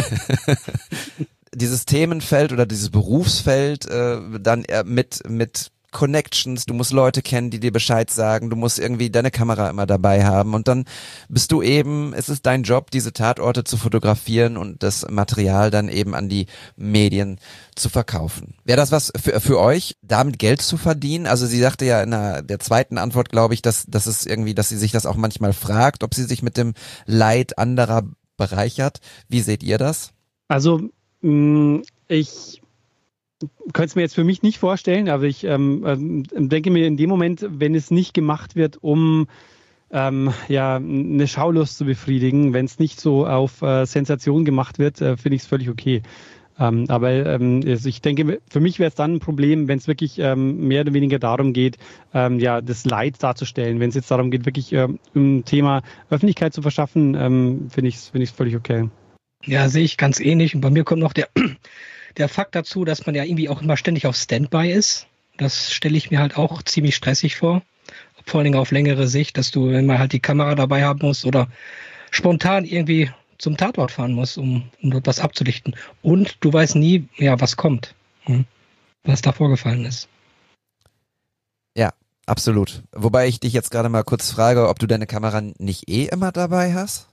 A: Dieses Themenfeld oder dieses Berufsfeld äh, dann mit mit Connections, du musst Leute kennen, die dir Bescheid sagen, du musst irgendwie deine Kamera immer dabei haben und dann bist du eben, es ist dein Job, diese Tatorte zu fotografieren und das Material dann eben an die Medien zu verkaufen. Wäre das was für, für euch, damit Geld zu verdienen? Also sie sagte ja in der, der zweiten Antwort, glaube ich, dass, dass es irgendwie, dass sie sich das auch manchmal fragt, ob sie sich mit dem Leid anderer bereichert. Wie seht ihr das?
F: Also mh, ich könnte es mir jetzt für mich nicht vorstellen, aber ich ähm, denke mir in dem Moment, wenn es nicht gemacht wird, um ähm, ja, eine Schaulust zu befriedigen, wenn es nicht so auf äh, Sensation gemacht wird, äh, finde ich es völlig okay. Ähm, aber ähm, also ich denke, für mich wäre es dann ein Problem, wenn es wirklich ähm, mehr oder weniger darum geht, ähm, ja, das Leid darzustellen. Wenn es jetzt darum geht, wirklich ähm, ein Thema Öffentlichkeit zu verschaffen, ähm, finde ich es find völlig okay.
E: Ja, sehe ich ganz ähnlich. Und bei mir kommt noch der, der Fakt dazu, dass man ja irgendwie auch immer ständig auf Standby ist. Das stelle ich mir halt auch ziemlich stressig vor. Vor allen Dingen auf längere Sicht, dass du immer halt die Kamera dabei haben musst oder spontan irgendwie zum Tatort fahren musst, um, um dort was abzulichten. Und du weißt nie, ja, was kommt, hm, was da vorgefallen ist.
A: Ja, absolut. Wobei ich dich jetzt gerade mal kurz frage, ob du deine Kamera nicht eh immer dabei hast?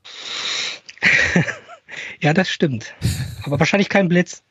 E: Ja, das stimmt. Aber wahrscheinlich kein Blitz.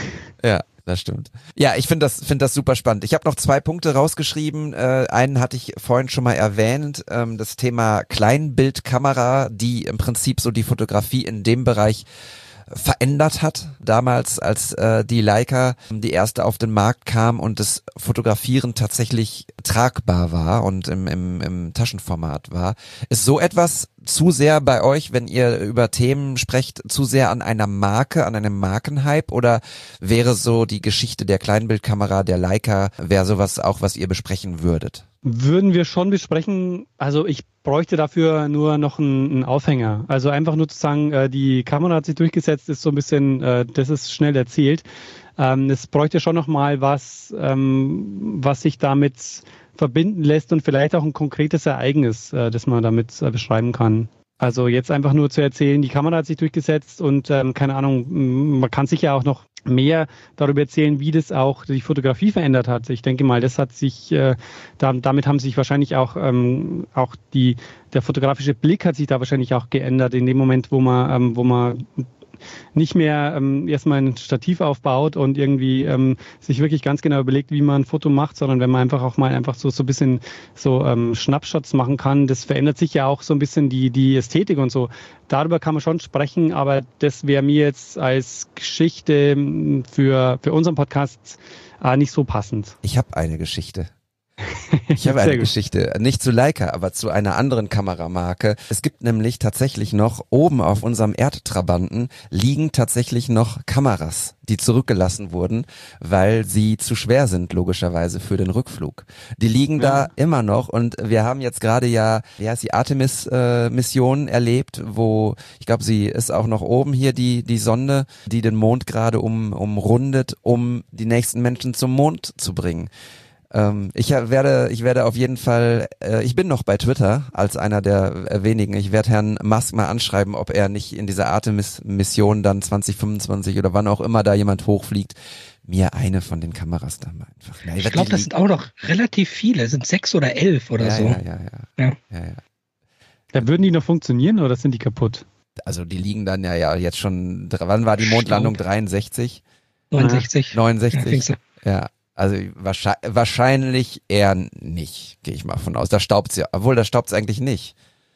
A: Ja, das stimmt. Ja, ich finde das, finde das super spannend. Ich habe noch zwei Punkte rausgeschrieben. Äh, einen hatte ich vorhin schon mal erwähnt, ähm, das Thema Kleinbildkamera, die im Prinzip so die Fotografie in dem Bereich verändert hat. Damals, als äh, die Leica die erste auf den Markt kam und das Fotografieren tatsächlich tragbar war und im, im, im Taschenformat war. Ist so etwas zu sehr bei euch, wenn ihr über Themen sprecht, zu sehr an einer Marke, an einem Markenhype, oder wäre so die Geschichte der Kleinbildkamera, der Leica, wäre sowas auch, was ihr besprechen würdet?
F: Würden wir schon besprechen. Also ich bräuchte dafür nur noch einen, einen Aufhänger. Also einfach nur zu sagen, äh, die Kamera hat sich durchgesetzt, ist so ein bisschen, äh, das ist schnell erzählt. Ähm, es bräuchte schon noch mal was, ähm, was sich damit verbinden lässt und vielleicht auch ein konkretes Ereignis, äh, das man damit äh, beschreiben kann. Also jetzt einfach nur zu erzählen, die Kamera hat sich durchgesetzt und ähm, keine Ahnung, man kann sicher auch noch mehr darüber erzählen, wie das auch die Fotografie verändert hat. Ich denke mal, das hat sich, äh, da, damit haben sich wahrscheinlich auch, ähm, auch die, der fotografische Blick hat sich da wahrscheinlich auch geändert in dem Moment, wo man, ähm, wo man nicht mehr ähm, erstmal ein Stativ aufbaut und irgendwie ähm, sich wirklich ganz genau überlegt, wie man ein Foto macht, sondern wenn man einfach auch mal einfach so so ein bisschen so ähm, Schnappshots machen kann, das verändert sich ja auch so ein bisschen die die Ästhetik und so. Darüber kann man schon sprechen, aber das wäre mir jetzt als Geschichte für für unseren Podcast äh, nicht so passend.
A: Ich habe eine Geschichte. Ich habe eine Geschichte, nicht zu Leica, aber zu einer anderen Kameramarke. Es gibt nämlich tatsächlich noch, oben auf unserem Erdtrabanten liegen tatsächlich noch Kameras, die zurückgelassen wurden, weil sie zu schwer sind, logischerweise, für den Rückflug. Die liegen ja da immer noch, und wir haben jetzt gerade ja, wie heißt die, Artemis-Mission äh, erlebt, wo, ich glaube, sie ist auch noch oben hier, die die Sonde, die den Mond gerade um, umrundet, um die nächsten Menschen zum Mond zu bringen. Ich werde, ich werde auf jeden Fall, äh, ich bin noch bei Twitter als einer der äh, wenigen. Ich werde Herrn Musk mal anschreiben, ob er nicht in dieser Artemis-Mission dann zwanzig fünfundzwanzig oder wann auch immer da jemand hochfliegt, mir eine von den Kameras da mal einfach.
E: Ja, ich glaube, das sind auch noch relativ viele, sind sechs oder elf oder
A: ja,
E: so.
A: Ja, ja, ja.
E: ja.
A: ja, ja.
F: ja würden die noch funktionieren oder sind die kaputt?
A: Also die liegen dann ja, ja jetzt schon, wann war die Mondlandung? dreiundsechzig?
E: neunundsechzig.
A: neunundsechzig, ja. ja. Also wahrscheinlich, wahrscheinlich eher nicht, gehe ich mal von aus. Da staubt's ja, obwohl da staubt's eigentlich nicht.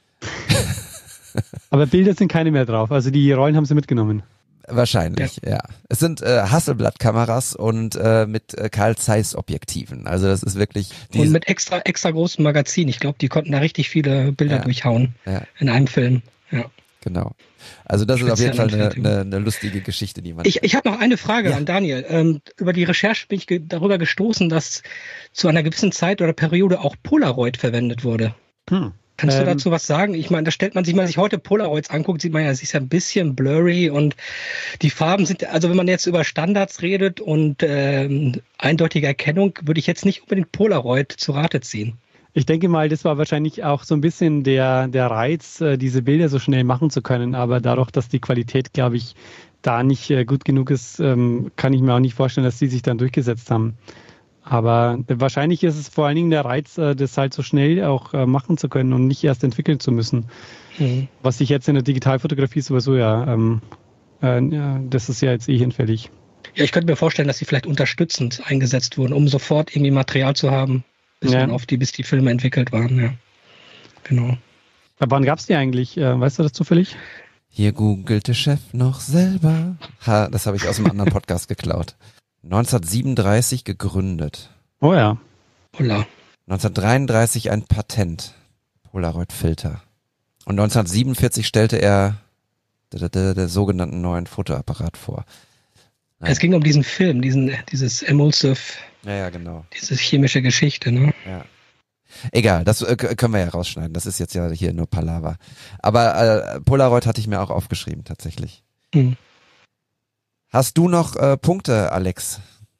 F: Aber Bilder sind keine mehr drauf, also die Rollen haben sie mitgenommen.
A: Wahrscheinlich, ja. ja. Es sind äh, Hasselblad-Kameras und äh, mit äh, Carl Zeiss-Objektiven. Also das ist wirklich...
E: Und mit extra extra großem Magazin. Ich glaube, die konnten da richtig viele Bilder
A: ja.
E: durchhauen
A: ja.
E: in einem Film. Ja.
A: Genau. Also das ist auf jeden Fall eine, eine, eine lustige Geschichte, die man...
E: Ich, ich habe noch eine Frage
A: ja.
E: an Daniel. Ähm, über die Recherche bin ich ge- darüber gestoßen, dass zu einer gewissen Zeit oder Periode auch Polaroid verwendet wurde.
F: Hm.
E: Kannst
F: ähm,
E: du dazu was sagen? Ich meine, da stellt man sich, wenn man sich heute Polaroids anguckt, sieht man ja, es ist ja ein bisschen blurry und die Farben sind, also wenn man jetzt über Standards redet und ähm, eindeutige Erkennung, würde ich jetzt nicht unbedingt Polaroid zu Rate ziehen.
F: Ich denke mal, das war wahrscheinlich auch so ein bisschen der, der Reiz, diese Bilder so schnell machen zu können. Aber dadurch, dass die Qualität, glaube ich, da nicht gut genug ist, kann ich mir auch nicht vorstellen, dass die sich dann durchgesetzt haben. Aber wahrscheinlich ist es vor allen Dingen der Reiz, das halt so schnell auch machen zu können und nicht erst entwickeln zu müssen. Mhm. Was sich jetzt in der Digitalfotografie sowieso ja, ähm, äh, ja, das ist ja jetzt eh hinfällig.
E: Ja, ich könnte mir vorstellen, dass sie vielleicht unterstützend eingesetzt wurden, um sofort irgendwie Material zu haben. Bis, ja. auf die, bis die Filme entwickelt waren, ja. Genau.
F: Aber wann gab es die eigentlich? Weißt du das zufällig?
A: Hier googelte Chef noch selber. Ha, das habe ich aus einem anderen Podcast geklaut. neunzehnhundertsiebenunddreißig gegründet.
F: Oh ja.
E: Holla.
A: neunzehnhundertdreiunddreißig ein Patent. Polaroid-Filter. Und neunzehnhundertsiebenundvierzig stellte er den sogenannten neuen Fotoapparat vor. Nein.
E: Es ging um diesen Film, diesen, dieses Emulsive,
A: Ja, ja, genau.
E: diese chemische Geschichte, ne?
A: Ja. Egal, das äh, können wir ja rausschneiden. Das ist jetzt ja hier nur Palaver. Aber äh, Polaroid hatte ich mir auch aufgeschrieben, tatsächlich.
E: Hm.
A: Hast du noch äh, Punkte, Alex?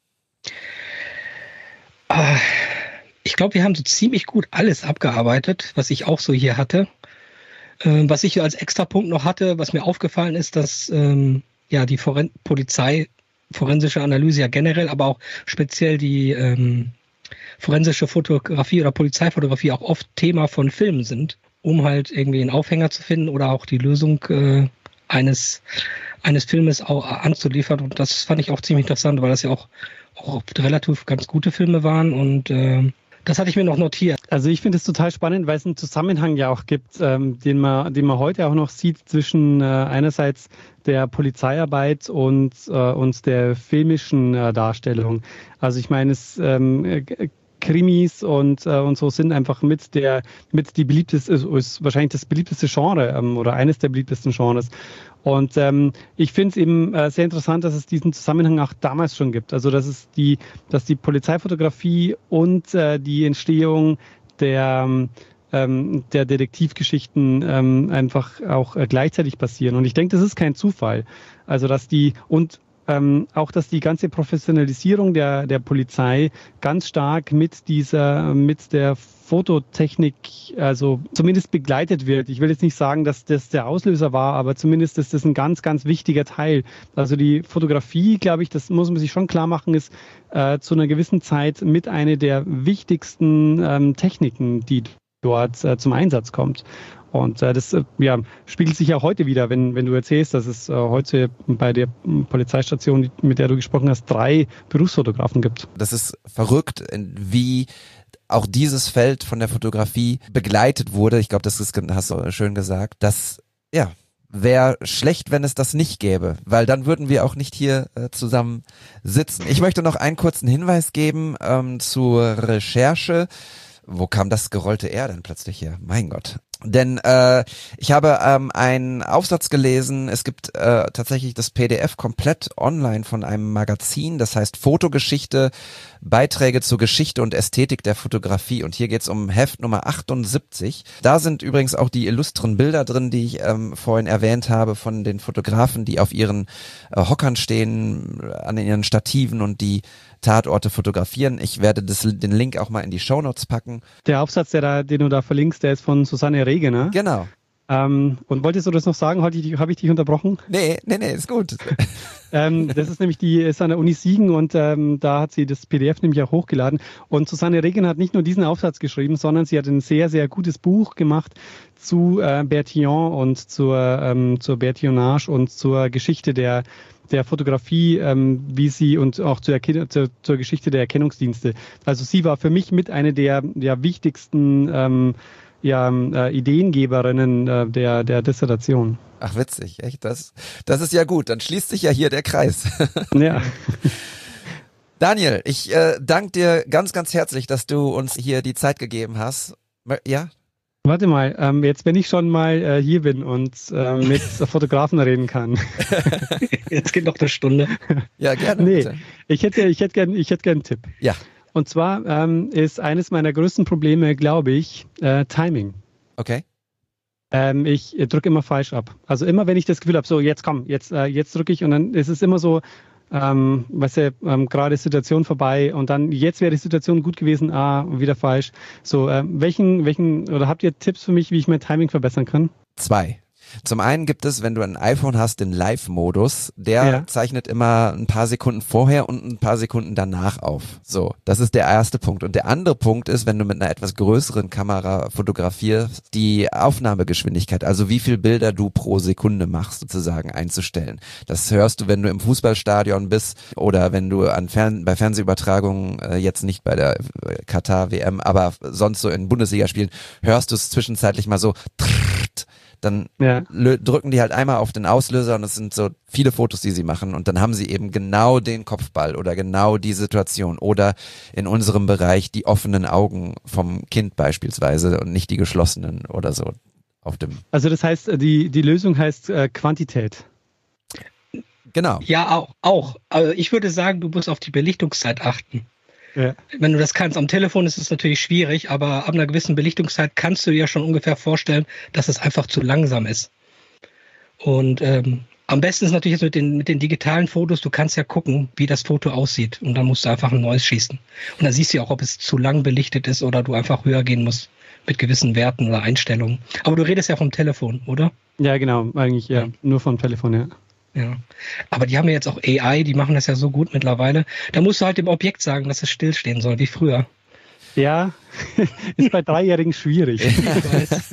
E: Ah, ich glaube, wir haben so ziemlich gut alles abgearbeitet, was ich auch so hier hatte. Ähm, was ich als Extrapunkt noch hatte, was mir aufgefallen ist, dass ähm, ja die Foren- Polizei, forensische Analyse ja generell, aber auch speziell die ähm, forensische Fotografie oder Polizeifotografie auch oft Thema von Filmen sind, um halt irgendwie einen Aufhänger zu finden oder auch die Lösung äh, eines eines Filmes auch anzuliefern. Und das fand ich auch ziemlich interessant, weil das ja auch, auch relativ ganz gute Filme waren und äh, das hatte ich mir noch notiert.
F: Also ich finde es total spannend, weil es einen Zusammenhang ja auch gibt, ähm, den man, den man heute auch noch sieht zwischen äh, einerseits der Polizeiarbeit und, äh, und der filmischen äh, Darstellung. Also ich meine, es ähm, Krimis und, äh, und so sind einfach mit der, mit die beliebteste, ist, ist wahrscheinlich das beliebteste Genre ähm, oder eines der beliebtesten Genres. Und ähm, ich finde es eben äh, sehr interessant, dass es diesen Zusammenhang auch damals schon gibt. Also dass es die, dass die Polizeifotografie und äh, die Entstehung der ähm, der Detektivgeschichten ähm, einfach auch äh, gleichzeitig passieren. Und ich denke, das ist kein Zufall. Also dass die und Ähm, auch, dass die ganze Professionalisierung der, der Polizei ganz stark mit dieser, mit der Fototechnik, also zumindest begleitet wird. Ich will jetzt nicht sagen, dass das der Auslöser war, aber zumindest ist das ein ganz, ganz wichtiger Teil. Also die Fotografie, glaube ich, das muss man sich schon klar machen, ist äh, zu einer gewissen Zeit mit einer der wichtigsten ähm, Techniken, die dort äh, zum Einsatz kommt. Und äh, das äh, ja, spiegelt sich ja heute wieder, wenn, wenn du erzählst, dass es äh, heute bei der Polizeistation, mit der du gesprochen hast, drei Berufsfotografen gibt.
A: Das ist verrückt, wie auch dieses Feld von der Fotografie begleitet wurde. Ich glaube, das ist, hast du schön gesagt, dass, ja, wäre schlecht, wenn es das nicht gäbe, weil dann würden wir auch nicht hier äh, zusammen sitzen. Ich möchte noch einen kurzen Hinweis geben ähm, zur Recherche. Wo kam das gerollte R denn plötzlich her? Mein Gott. Denn äh, ich habe ähm, einen Aufsatz gelesen, es gibt äh, tatsächlich das P D F komplett online von einem Magazin, das heißt Fotogeschichte, Beiträge zur Geschichte und Ästhetik der Fotografie. Und hier geht's um Heft Nummer achtundsiebzig. Da sind übrigens auch die illustren Bilder drin, die ich ähm, vorhin erwähnt habe, von den Fotografen, die auf ihren äh, Hockern stehen, an ihren Stativen und die Tatorte fotografieren. Ich werde das, den Link auch mal in die Shownotes packen.
F: Der Aufsatz, der da, den du da verlinkst, der ist von Susanne Rege, ne?
A: Genau.
F: Ähm, und wolltest du das noch sagen? Habe ich, hab ich dich unterbrochen?
A: Nee, nee, nee, ist gut.
F: ähm, das ist nämlich die, ist an der Uni Siegen und ähm, da hat sie das P D F nämlich auch hochgeladen. Und Susanne Regen hat nicht nur diesen Aufsatz geschrieben, sondern sie hat ein sehr, sehr gutes Buch gemacht zu äh, Bertillon und zur, ähm, zur Bertillonage und zur Geschichte der der Fotografie, ähm, wie sie und auch zur, Erken- zur, zur Geschichte der Erkennungsdienste. Also sie war für mich mit einer der, der wichtigsten ähm, ja, äh, Ideengeberinnen äh, der, der Dissertation.
A: Ach witzig, echt? Das, das ist ja gut, dann schließt sich ja hier der Kreis.
F: Ja.
A: Daniel, ich äh, danke dir ganz, ganz herzlich, dass du uns hier die Zeit gegeben hast. Ja?
F: Warte mal, ähm, jetzt wenn ich schon mal äh, hier bin und äh, mit Fotografen reden kann.
E: Jetzt geht noch eine Stunde.
A: Ja, gerne.
F: Nee,
A: bitte.
F: ich hätte, ich hätte gerne ich hätte gern einen Tipp.
A: Ja.
F: Und zwar ähm, ist eines meiner größten Probleme, glaube ich, äh, Timing.
A: Okay.
F: Ähm, ich drücke immer falsch ab. Also immer, wenn ich das Gefühl habe, so jetzt komm, jetzt, äh, jetzt drücke ich und dann ist es immer so, ähm, weißt du, ähm, gerade Situation vorbei und dann jetzt wäre die Situation gut gewesen, ah, wieder falsch. So, äh, welchen, welchen, oder habt ihr Tipps für mich, wie ich mein Timing verbessern kann?
A: Zwei. Zum einen gibt es, wenn du ein iPhone hast, den Live-Modus, der
F: Ja.
A: zeichnet immer ein paar Sekunden vorher und ein paar Sekunden danach auf. So, das ist der erste Punkt. Und der andere Punkt ist, wenn du mit einer etwas größeren Kamera fotografierst, die Aufnahmegeschwindigkeit, also wie viel Bilder du pro Sekunde machst, sozusagen einzustellen. Das hörst du, wenn du im Fußballstadion bist oder wenn du an Fern- bei Fernsehübertragungen, äh, jetzt nicht bei der äh, Katar-W M, aber sonst so in Bundesligaspielen, hörst du es zwischenzeitlich mal so trrrt, dann
F: Ja.
A: lö- drücken die halt einmal auf den Auslöser und es sind so viele Fotos, die sie machen und dann haben sie eben genau den Kopfball oder genau die Situation oder in unserem Bereich die offenen Augen vom Kind beispielsweise und nicht die geschlossenen oder so auf dem.
F: Also das heißt, die, die Lösung heißt äh, Quantität.
A: Genau.
E: Ja, auch. auch. Also ich würde sagen, du musst auf die Belichtungszeit achten.
F: Ja.
E: Wenn du das kannst, am Telefon ist es natürlich schwierig, aber ab einer gewissen Belichtungszeit kannst du dir ja schon ungefähr vorstellen, dass es einfach zu langsam ist. Und ähm, am besten ist natürlich jetzt mit den, mit den digitalen Fotos, du kannst ja gucken, wie das Foto aussieht und dann musst du einfach ein neues schießen. Und dann siehst du ja auch, ob es zu lang belichtet ist oder du einfach höher gehen musst mit gewissen Werten oder Einstellungen. Aber du redest ja vom Telefon, oder?
F: Ja, genau, eigentlich ja,
E: Ja.
F: nur vom Telefon, ja.
E: Ja, aber die haben ja jetzt auch A I, die machen das ja so gut mittlerweile. Da musst du halt dem Objekt sagen, dass es stillstehen soll, wie früher.
F: Ja, ist bei Dreijährigen schwierig.
E: Ich weiß,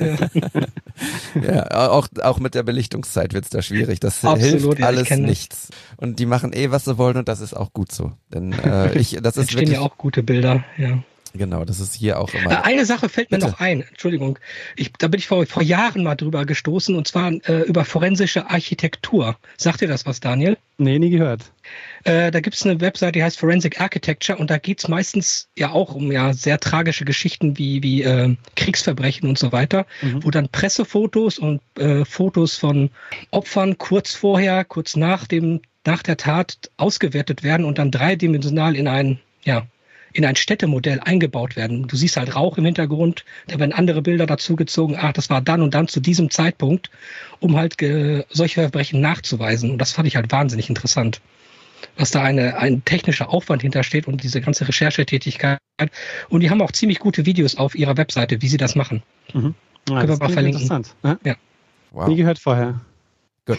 E: ja.
A: Ja, auch, auch mit der Belichtungszeit wird's da schwierig. Das
E: Absolut,
A: hilft
E: ja, ich
A: alles
E: kenn das.
A: nichts. Und die machen eh, was sie wollen und das ist auch gut so. Denn äh, ich, das ist
E: Entstehen
A: wirklich,
E: ja auch gute Bilder, ja.
A: genau, das ist hier auch
E: Äh,
A: immer.
E: Eine Sache fällt mir
A: Bitte.
E: noch ein, Entschuldigung. Ich, da bin ich vor, vor Jahren mal drüber gestoßen und zwar äh, über forensische Architektur. Sagt dir das was, Daniel?
F: Nee, nie gehört.
E: Äh, da gibt es eine Website, die heißt Forensic Architecture und da geht's meistens ja auch um ja sehr tragische Geschichten wie, wie äh, Kriegsverbrechen und so weiter,
F: Mhm.
E: wo dann Pressefotos und äh, Fotos von Opfern kurz vorher, kurz nach dem nach der Tat ausgewertet werden und dann dreidimensional in ein ja in ein Städtemodell eingebaut werden. Du siehst halt Rauch im Hintergrund, da werden andere Bilder dazugezogen, ach, das war dann und dann zu diesem Zeitpunkt, um halt ge- solche Verbrechen nachzuweisen. Und das fand ich halt wahnsinnig interessant. Was da eine, ein technischer Aufwand hintersteht und diese ganze Recherchetätigkeit. Und die haben auch ziemlich gute Videos auf ihrer Webseite, wie sie das machen.
F: Mhm. Ja,
E: Können wir
F: das
E: mal
F: klingt
E: verlinken.
F: interessant. Ja? Nie
A: Wow.
F: gehört vorher.
A: Gut.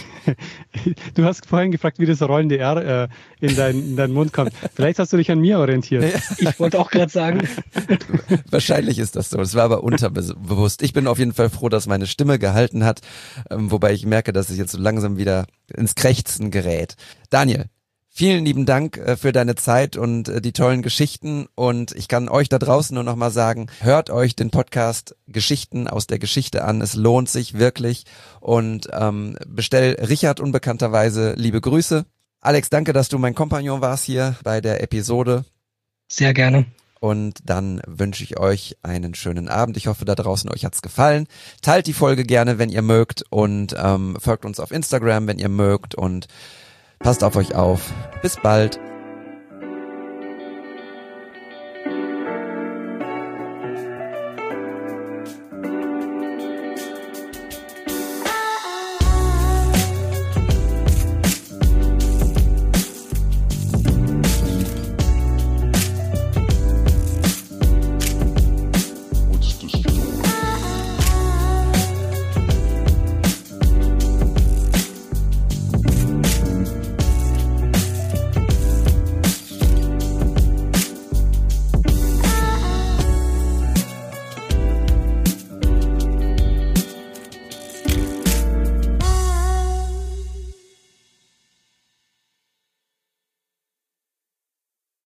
F: Du hast vorhin gefragt, wie das rollende R äh, in, dein, in deinen Mund kommt. Vielleicht hast du dich an mir orientiert.
E: Ich wollte auch gerade sagen,
A: Wahrscheinlich ist das so. Das war aber unterbewusst. Ich bin auf jeden Fall froh, dass meine Stimme gehalten hat, ähm, wobei ich merke, dass ich jetzt so langsam wieder ins Krächzen gerät. Daniel, vielen lieben Dank äh, für deine Zeit und äh, die tollen Geschichten und ich kann euch da draußen nur noch mal sagen, hört euch den Podcast Geschichten aus der Geschichte an. Es lohnt sich wirklich und ähm, bestell Richard unbekannterweise liebe Grüße. Alex, danke, dass du mein Kompagnon warst hier bei der Episode.
E: sehr gerne.
A: Und dann wünsche ich euch einen schönen Abend. Ich hoffe, da draußen euch hat's gefallen. Teilt die Folge gerne, wenn ihr mögt und ähm, folgt uns auf Instagram, wenn ihr mögt und passt auf euch auf. Bis bald.